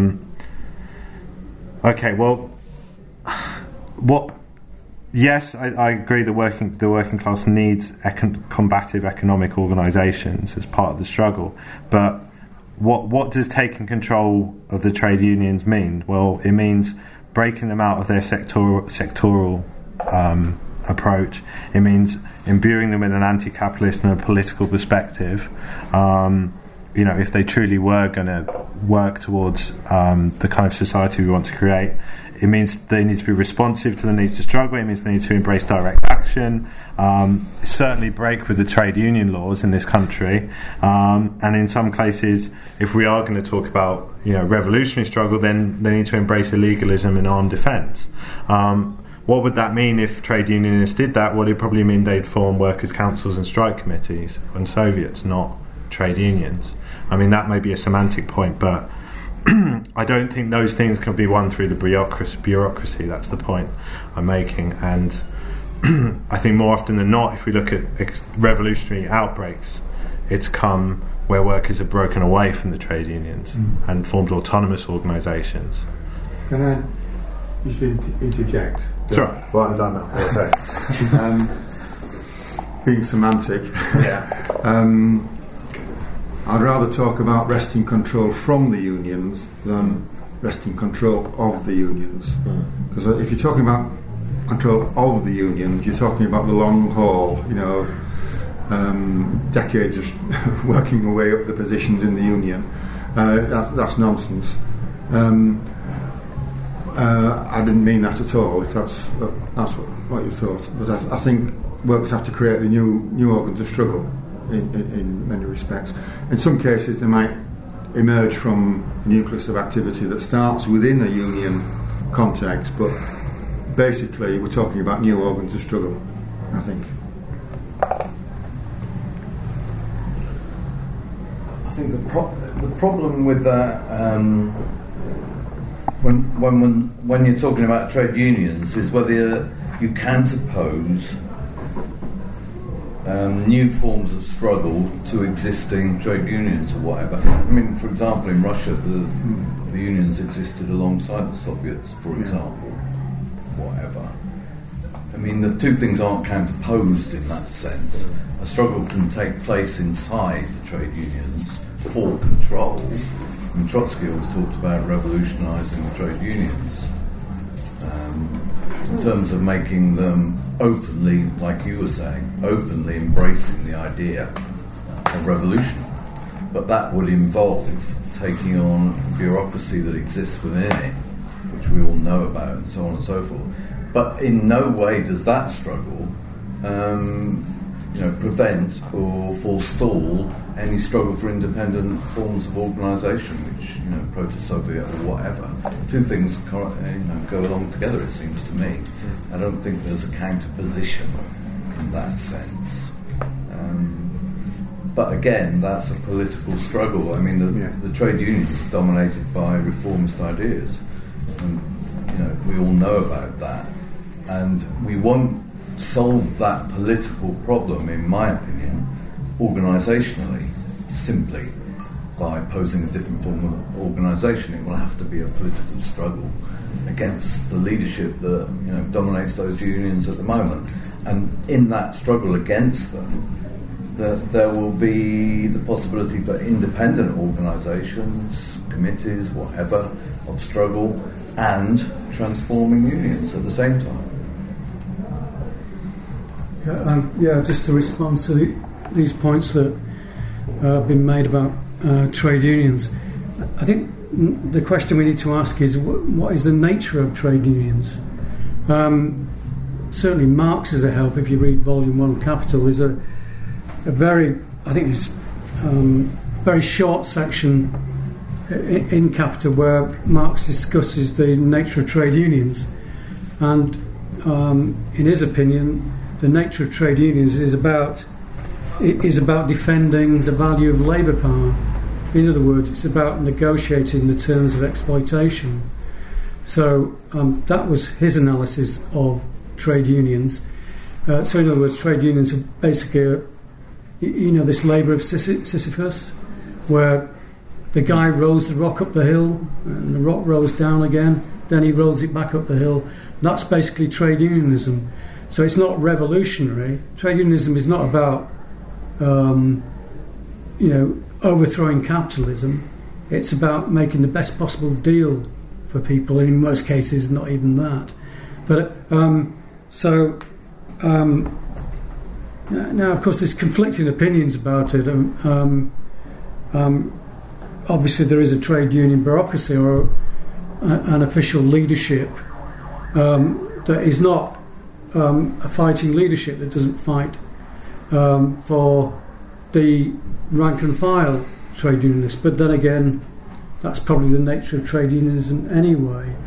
Yes, I agree. The working class needs combative economic organisations as part of the struggle. But what does taking control of the trade unions mean? Well, it means breaking them out of their sectoral approach. It means imbuing them with an anti-capitalist and a political perspective. If they truly were going to work towards the kind of society we want to create, it means they need to be responsive to the needs of struggle. It means they need to embrace direct action, certainly break with the trade union laws in this country, and in some cases, if we are going to talk about revolutionary struggle, then they need to embrace illegalism and armed defence. What would that mean if trade unionists did that? Well, it'd probably mean they'd form workers' councils and strike committees, and Soviets, not trade unions. I mean, that may be a semantic point, but I don't think those things can be won through the bureaucracy. That's the point I'm making. And I think more often than not, if we look at revolutionary outbreaks, it's come where workers have broken away from the trade unions and formed autonomous organisations. Can I just interject? Sure. Well, I'm done now. Yeah, sorry. Being semantic. Yeah. I'd rather talk about wresting control from the unions than wresting control of the unions. Because if you're talking about control of the unions, you're talking about the long haul, decades of working your way up the positions in the union. That's nonsense. I didn't mean that at all, if that's what you thought. But I think workers have to create the new organs of struggle in many respects. In some cases, they might emerge from a nucleus of activity that starts within a union context, but basically we're talking about new organs of struggle, I think. I think the problem with that, when you're talking about trade unions, is whether you counterpose new forms of struggle to existing trade unions or whatever. I mean, for example, in Russia, the unions existed alongside the Soviets, for example, whatever. I mean, the two things aren't counterposed in that sense. A struggle can take place inside the trade unions for control. I mean, Trotsky always talked about revolutionising the trade unions in terms of making them openly, like you were saying, openly embracing the idea of revolution. But that would involve taking on bureaucracy that exists within it, which we all know about, and so on and so forth. But in no way does that struggle prevent or forestall any struggle for independent forms of organisation, which, proto-Soviet or whatever. The two things go along together, it seems to me. I don't think there's a counter-position in that sense. But again, that's a political struggle. I mean, the trade unions are dominated by reformist ideas. And, we all know about that. And we won't solve that political problem, in my opinion, organisationally, simply by posing a different form of organisation. It will have to be a political struggle against the leadership that dominates those unions at the moment. And in that struggle against them, there will be the possibility for independent organisations, committees, whatever, of struggle and transforming unions at the same time. Just to respond to these points that have been made about trade unions, I think the question we need to ask is what is the nature of trade unions? Certainly Marx is a help. If you read Volume 1 of Capital, there's a very, I think it's very short section in Capital where Marx discusses the nature of trade unions, and in his opinion, the nature of trade unions is about defending the value of labour power. In other words, it's about negotiating the terms of exploitation. So that was his analysis of trade unions. So in other words, trade unions are basically this labour of Sisyphus, where the guy rolls the rock up the hill and the rock rolls down again, then he rolls it back up the hill. That's basically trade unionism. So it's not revolutionary. Trade unionism is not about overthrowing capitalism. It's about making the best possible deal for people, and in most cases not even that. But now, of course, there's conflicting opinions about it. Obviously, there is a trade union bureaucracy or an official leadership that is not a fighting leadership, that doesn't fight for the rank and file trade unionists. But then again, that's probably the nature of trade unionism anyway.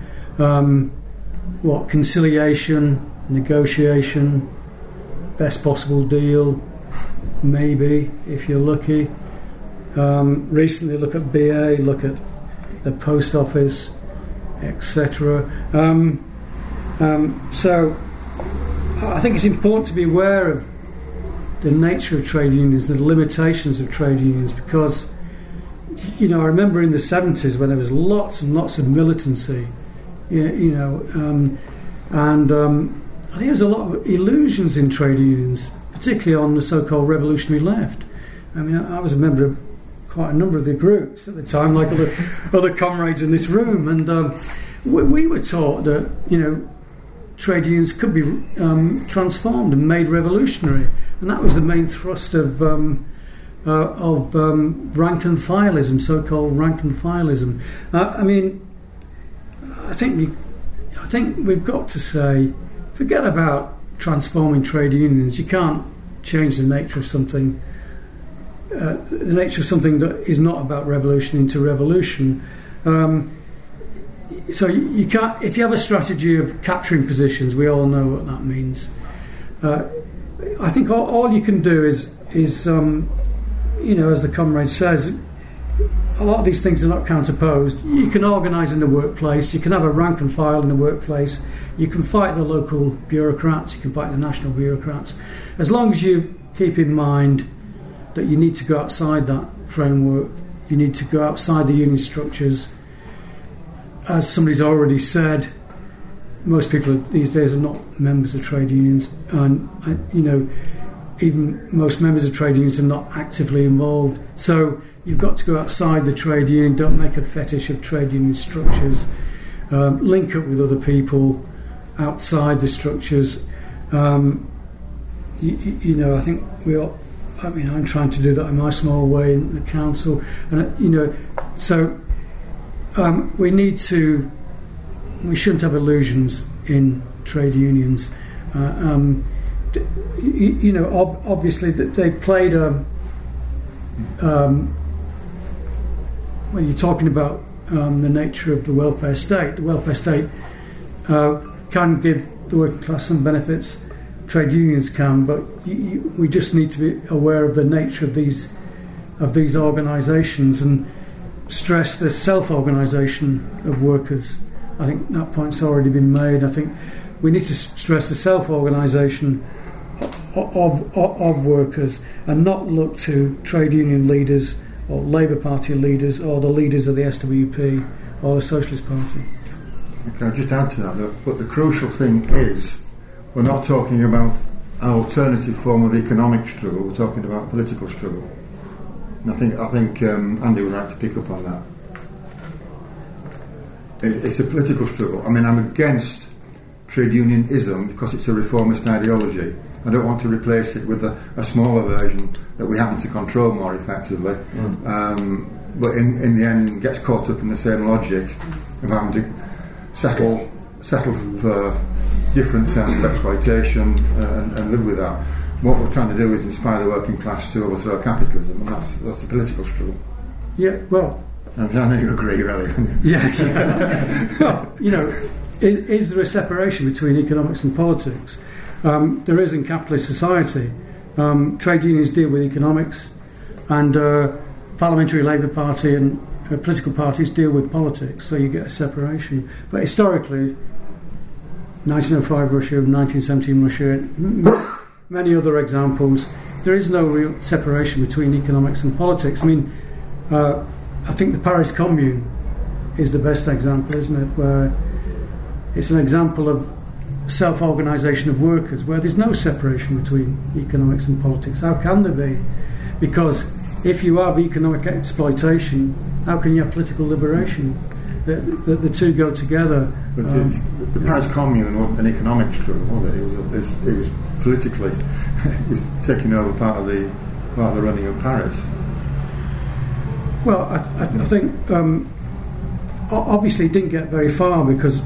Conciliation, negotiation, best possible deal, maybe, if you're lucky. Recently, look at BA, look at the post office, etc. So I think it's important to be aware of the nature of trade unions, the limitations of trade unions, because I remember in the 70s when there was lots and lots of militancy, and I think there was a lot of illusions in trade unions, particularly on the so-called revolutionary left. I mean, I was a member of quite a number of the groups at the time, like other comrades in this room, and we were taught that trade unions could be transformed and made revolutionary, and that was the main thrust of rank and fileism, so-called rank and fileism. I think we've got to say, forget about transforming trade unions. You can't change the nature of something. The nature of something that is not about revolution into revolution. So you can't. If you have a strategy of capturing positions, we all know what that means. I think all you can do is as the comrade says, a lot of these things are not counterposed. You can organise in the workplace. You can have a rank and file in the workplace. You can fight the local bureaucrats. You can fight the national bureaucrats. As long as you keep in mind that you need to go outside that framework, you need to go outside the union structures. As somebody's already said, most people these days are not members of trade unions, and even most members of trade unions are not actively involved. So you've got to go outside the trade union. Don't make a fetish of trade union structures. Link up with other people outside the structures. I think we all. I'm trying to do that in my small way in the council, and we shouldn't have illusions in trade unions. Obviously that they played when you're talking about the nature of the welfare state can give the working class some benefits. Trade unions can, but we just need to be aware of the nature of these organisations and stress the self-organisation of workers. I think that point's already been made. I think we need to stress the self-organisation of workers and not look to trade union leaders or Labour Party leaders or the leaders of the SWP or the Socialist Party. Okay, I'll just add to that, but the crucial thing is we're not talking about an alternative form of economic struggle, we're talking about political struggle. And I think Andy would like to pick up on that. It's a political struggle. I mean, I'm against trade unionism because it's a reformist ideology. I don't want to replace it with a smaller version that we happen to control more effectively. But in the end gets caught up in the same logic of having to settle for different terms of exploitation and live with that. What we're trying to do is inspire the working class to overthrow capitalism, and that's a political struggle. Yeah, well, I know you agree, really. Yeah. Well, is there a separation between economics and politics? There is in capitalist society. Trade unions deal with economics, and parliamentary Labour Party and political parties deal with politics, so you get a separation. But historically, 1905 Russia, 1917 Russia, many other examples, there is no real separation between economics and politics. I mean, I think the Paris Commune is the best example, isn't it? Where it's an example of self-organisation of workers, where there's no separation between economics and politics. How can there be? Because if you have economic exploitation, how can you have political liberation? The two go together. But the Paris Commune wasn't an economic struggle, was it? It was politically, it was taking over part of the running of Paris. Well, I think obviously it didn't get very far because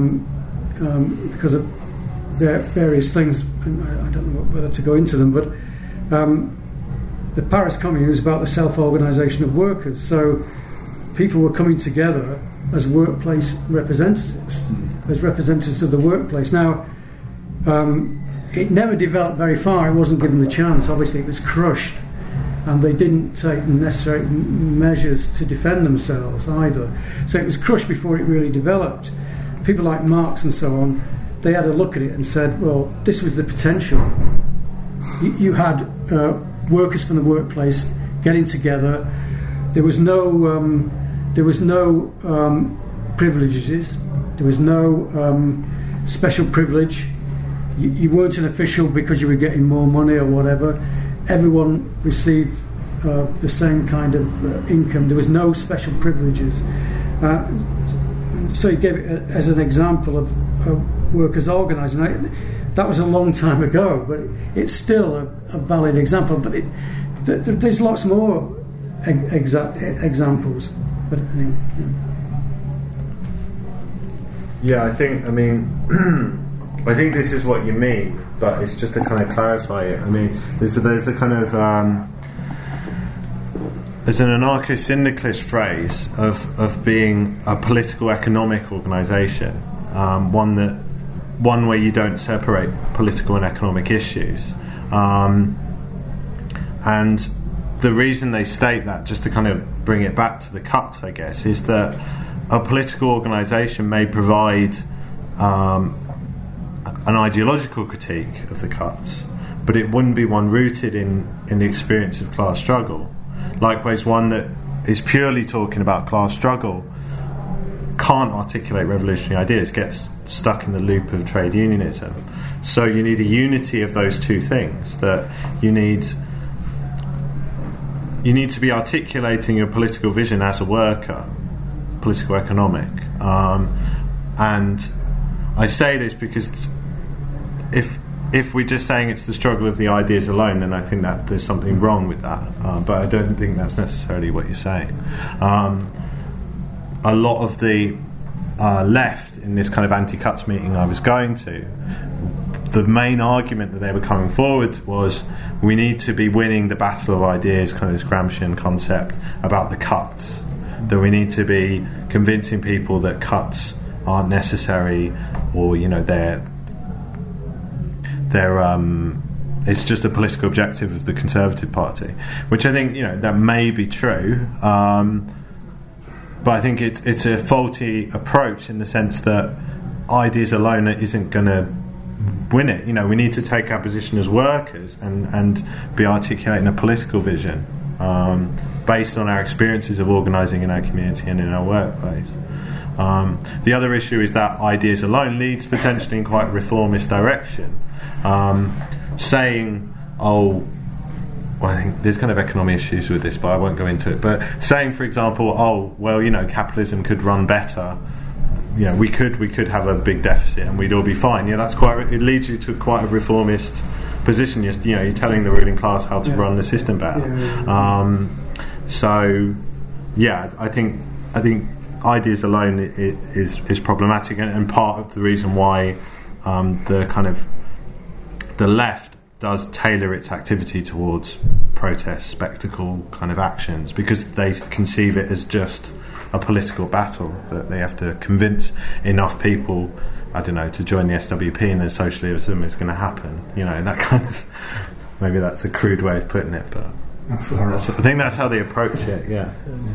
of various things. And I don't know whether to go into them, but the Paris Commune was about the self-organisation of workers. So people were coming together as workplace representatives, as representatives of the workplace. Now, it never developed very far. It wasn't given the chance. Obviously, it was crushed, and they didn't take the necessary measures to defend themselves either. So it was crushed before it really developed. People like Marx and so on, they had a look at it and said, well, this was the potential. You had workers from the workplace getting together. There was no privileges. There was no special privilege. You weren't an official because you were getting more money or whatever. Everyone received the same kind of income. There was no special privileges. So you gave it as an example of workers organising. That was a long time ago, but it's still a valid example. But there's lots more examples. But anyway, yeah, I think this is what you mean, but it's just to kind of clarify it. I mean, there's a kind of there's an anarcho-syndicalist phrase of being a political economic organisation, one where you don't separate political and economic issues, and the reason they state that, just to kind of bring it back to the cuts, I guess, is that a political organisation may provide an ideological critique of the cuts, but it wouldn't be one rooted in the experience of class struggle. Likewise, one that is purely talking about class struggle can't articulate revolutionary ideas, gets stuck in the loop of trade unionism. So you need a unity of those two things, that you need to be articulating your political vision as a worker, political economic. And I say this because if we're just saying it's the struggle of the ideas alone, then I think that there's something wrong with that. But I don't think that's necessarily what you're saying. A lot of the left in this kind of anti-cuts meeting I was going to, the main argument that they were coming forward was we need to be winning the battle of ideas, kind of this Gramscian concept about the cuts, that we need to be convincing people that cuts aren't necessary, or they're it's just a political objective of the Conservative Party, which I think that may be true, but I think it's a faulty approach in the sense that ideas alone isn't going to win it. We need to take our position as workers and be articulating a political vision based on our experiences of organising in our community and in our workplace. The other issue is that ideas alone leads potentially in quite a reformist direction. Saying, I think there's kind of economic issues with this, but I won't go into it. But saying, for example, capitalism could run better. We could have a big deficit and we'd all be fine. It leads you to quite a reformist position. You're telling the ruling class how to run the system better. I think ideas alone is problematic, and part of the reason why the left does tailor its activity towards protest, spectacle kind of actions, because they conceive it as just a political battle, that they have to convince enough people, to join the SWP and then socialism is going to happen. That kind of, maybe that's a crude way of putting it, but I think that's how they approach it. Yeah.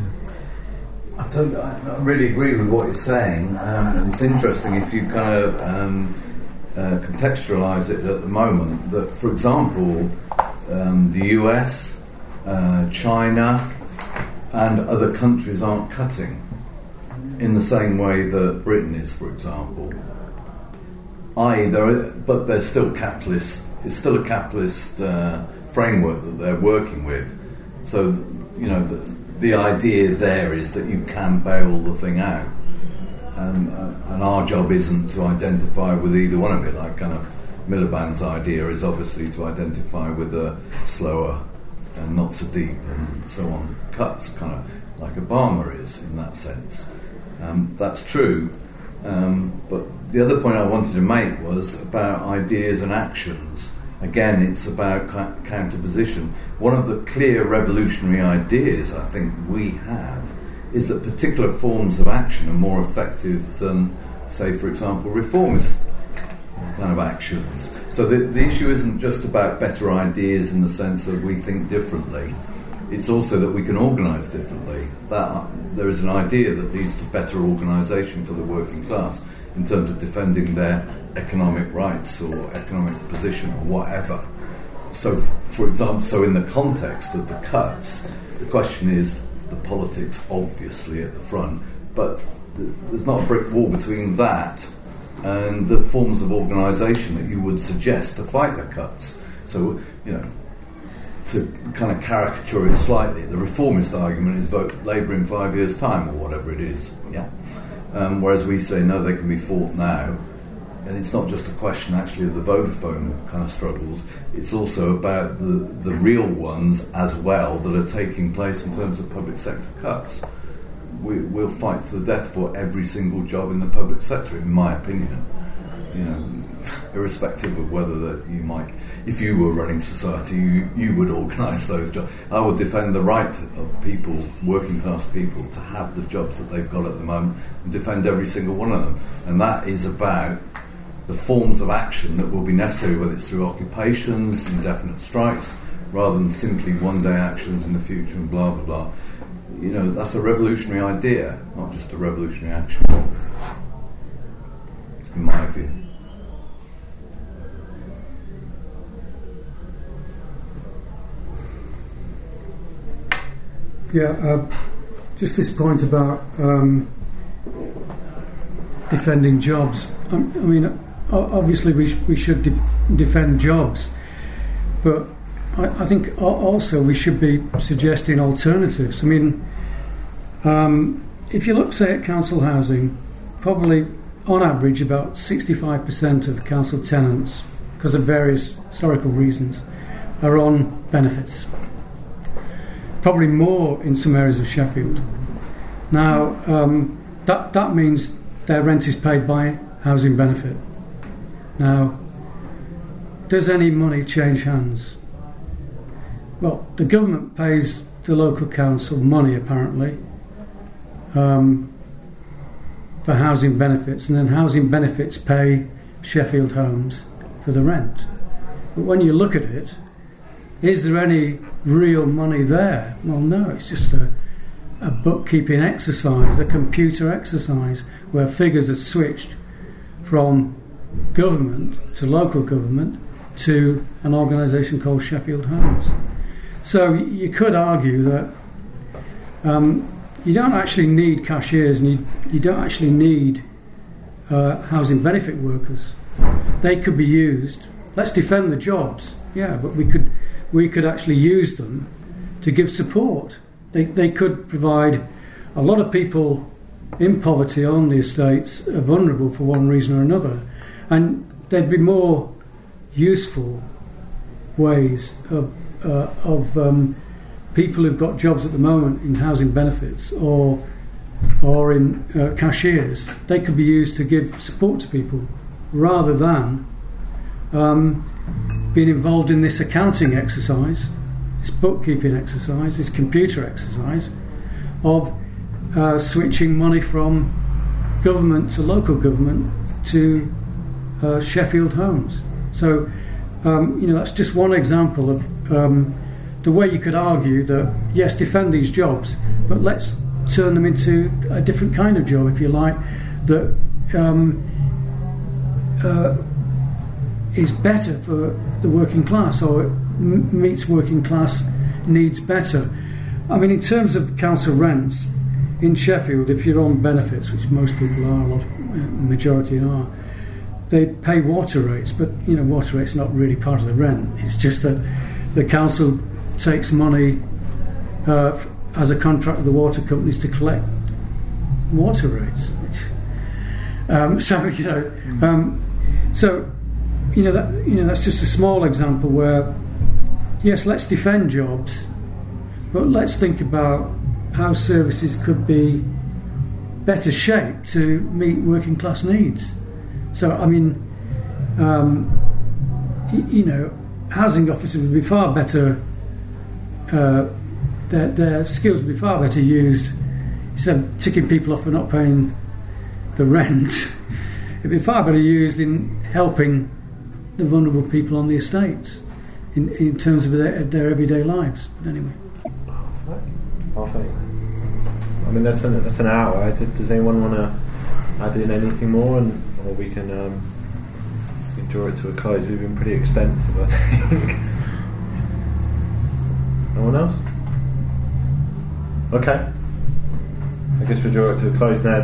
I really agree with what you're saying. It's interesting if you kind of contextualise it at the moment, that, for example, the US, China and other countries aren't cutting in the same way that Britain is, for example. But they're still capitalist. It's still a capitalist framework that they're working with. So, the idea there is that you can bail the thing out. And our job isn't to identify with either one of it. Like kind of Miliband's idea is obviously to identify with the slower and not so deep and so on cuts, kind of like Obama is in that sense. That's true. But the other point I wanted to make was about ideas and actions. Again, it's about counterposition. One of the clear revolutionary ideas I think we have is that particular forms of action are more effective than, say, for example, reformist kind of actions. So the issue isn't just about better ideas in the sense that we think differently. It's also that we can organise differently. That there is an idea that leads to better organisation for the working class in terms of defending their economic rights or economic position or whatever. So, for example, in the context of the cuts, the question is the politics obviously at the front, but there's not a brick wall between that and the forms of organisation that you would suggest to fight the cuts. So, to kind of caricature it slightly, the reformist argument is vote Labour in 5 years' time or whatever it is. Yeah. Whereas we say no, they can be fought now. And it's not just a question actually of the Vodafone kind of struggles, it's also about the real ones as well that are taking place in terms of public sector cuts. We'll fight to the death for every single job in the public sector, in my opinion. irrespective of whether that you might, if you were running society, you would organise those jobs. I would defend the right of people, working class people, to have the jobs that they've got at the moment, and defend every single one of them. And that is about the forms of action that will be necessary, whether it's through occupations, indefinite strikes, rather than simply one-day actions in the future and blah, blah, blah. You know, that's a revolutionary idea, not just a revolutionary action, in my view. Yeah, just this point about defending jobs. I mean, obviously we should defend jobs, but I think also we should be suggesting alternatives. I mean, if you look, say, at council housing, probably on average about 65% of council tenants, because of various historical reasons, are on benefits. Probably more in some areas of Sheffield. Now, that means their rent is paid by housing benefit. Now, does any money change hands? Well, the government pays the local council money, apparently, for housing benefits, and then housing benefits pay Sheffield Homes for the rent. But when you look at it, is there any real money there? Well, no, it's just a bookkeeping exercise, a computer exercise, where figures are switched from government to local government to an organisation called Sheffield Homes. So you could argue that you don't actually need cashiers, and you don't actually need housing benefit workers. They could be used. Let's defend the jobs, yeah, but we could actually use them to give support. They could provide. A lot of people in poverty on the estates are vulnerable for one reason or another, and there'd be more useful ways of people who've got jobs at the moment in housing benefits or in cashiers. They could be used to give support to people rather than being involved in this accounting exercise, this bookkeeping exercise, this computer exercise of switching money from government to local government to Sheffield Homes. So, that's just one example of the way you could argue that, yes, defend these jobs, but let's turn them into a different kind of job, if you like, that is better for the working class, or meets working class needs better. I mean, in terms of council rents in Sheffield, if you're on benefits, which most people are, majority are, they pay water rates, but water rates not really part of the rent. It's just that the council takes money as a contract with the water companies to collect water rates. That's just a small example where, yes, let's defend jobs, but let's think about how services could be better shaped to meet working class needs. So, I mean, housing officers would be far better, their skills would be far better used, instead of ticking people off for not paying the rent, it'd be far better used in helping the vulnerable people on the estates in terms of their everyday lives. But anyway. Half eight. I mean, that's an hour. Does anyone want to add in anything more, or we can draw it to a close? We've been pretty extensive, I think. No one else? Okay. I guess we'll draw it to a close now.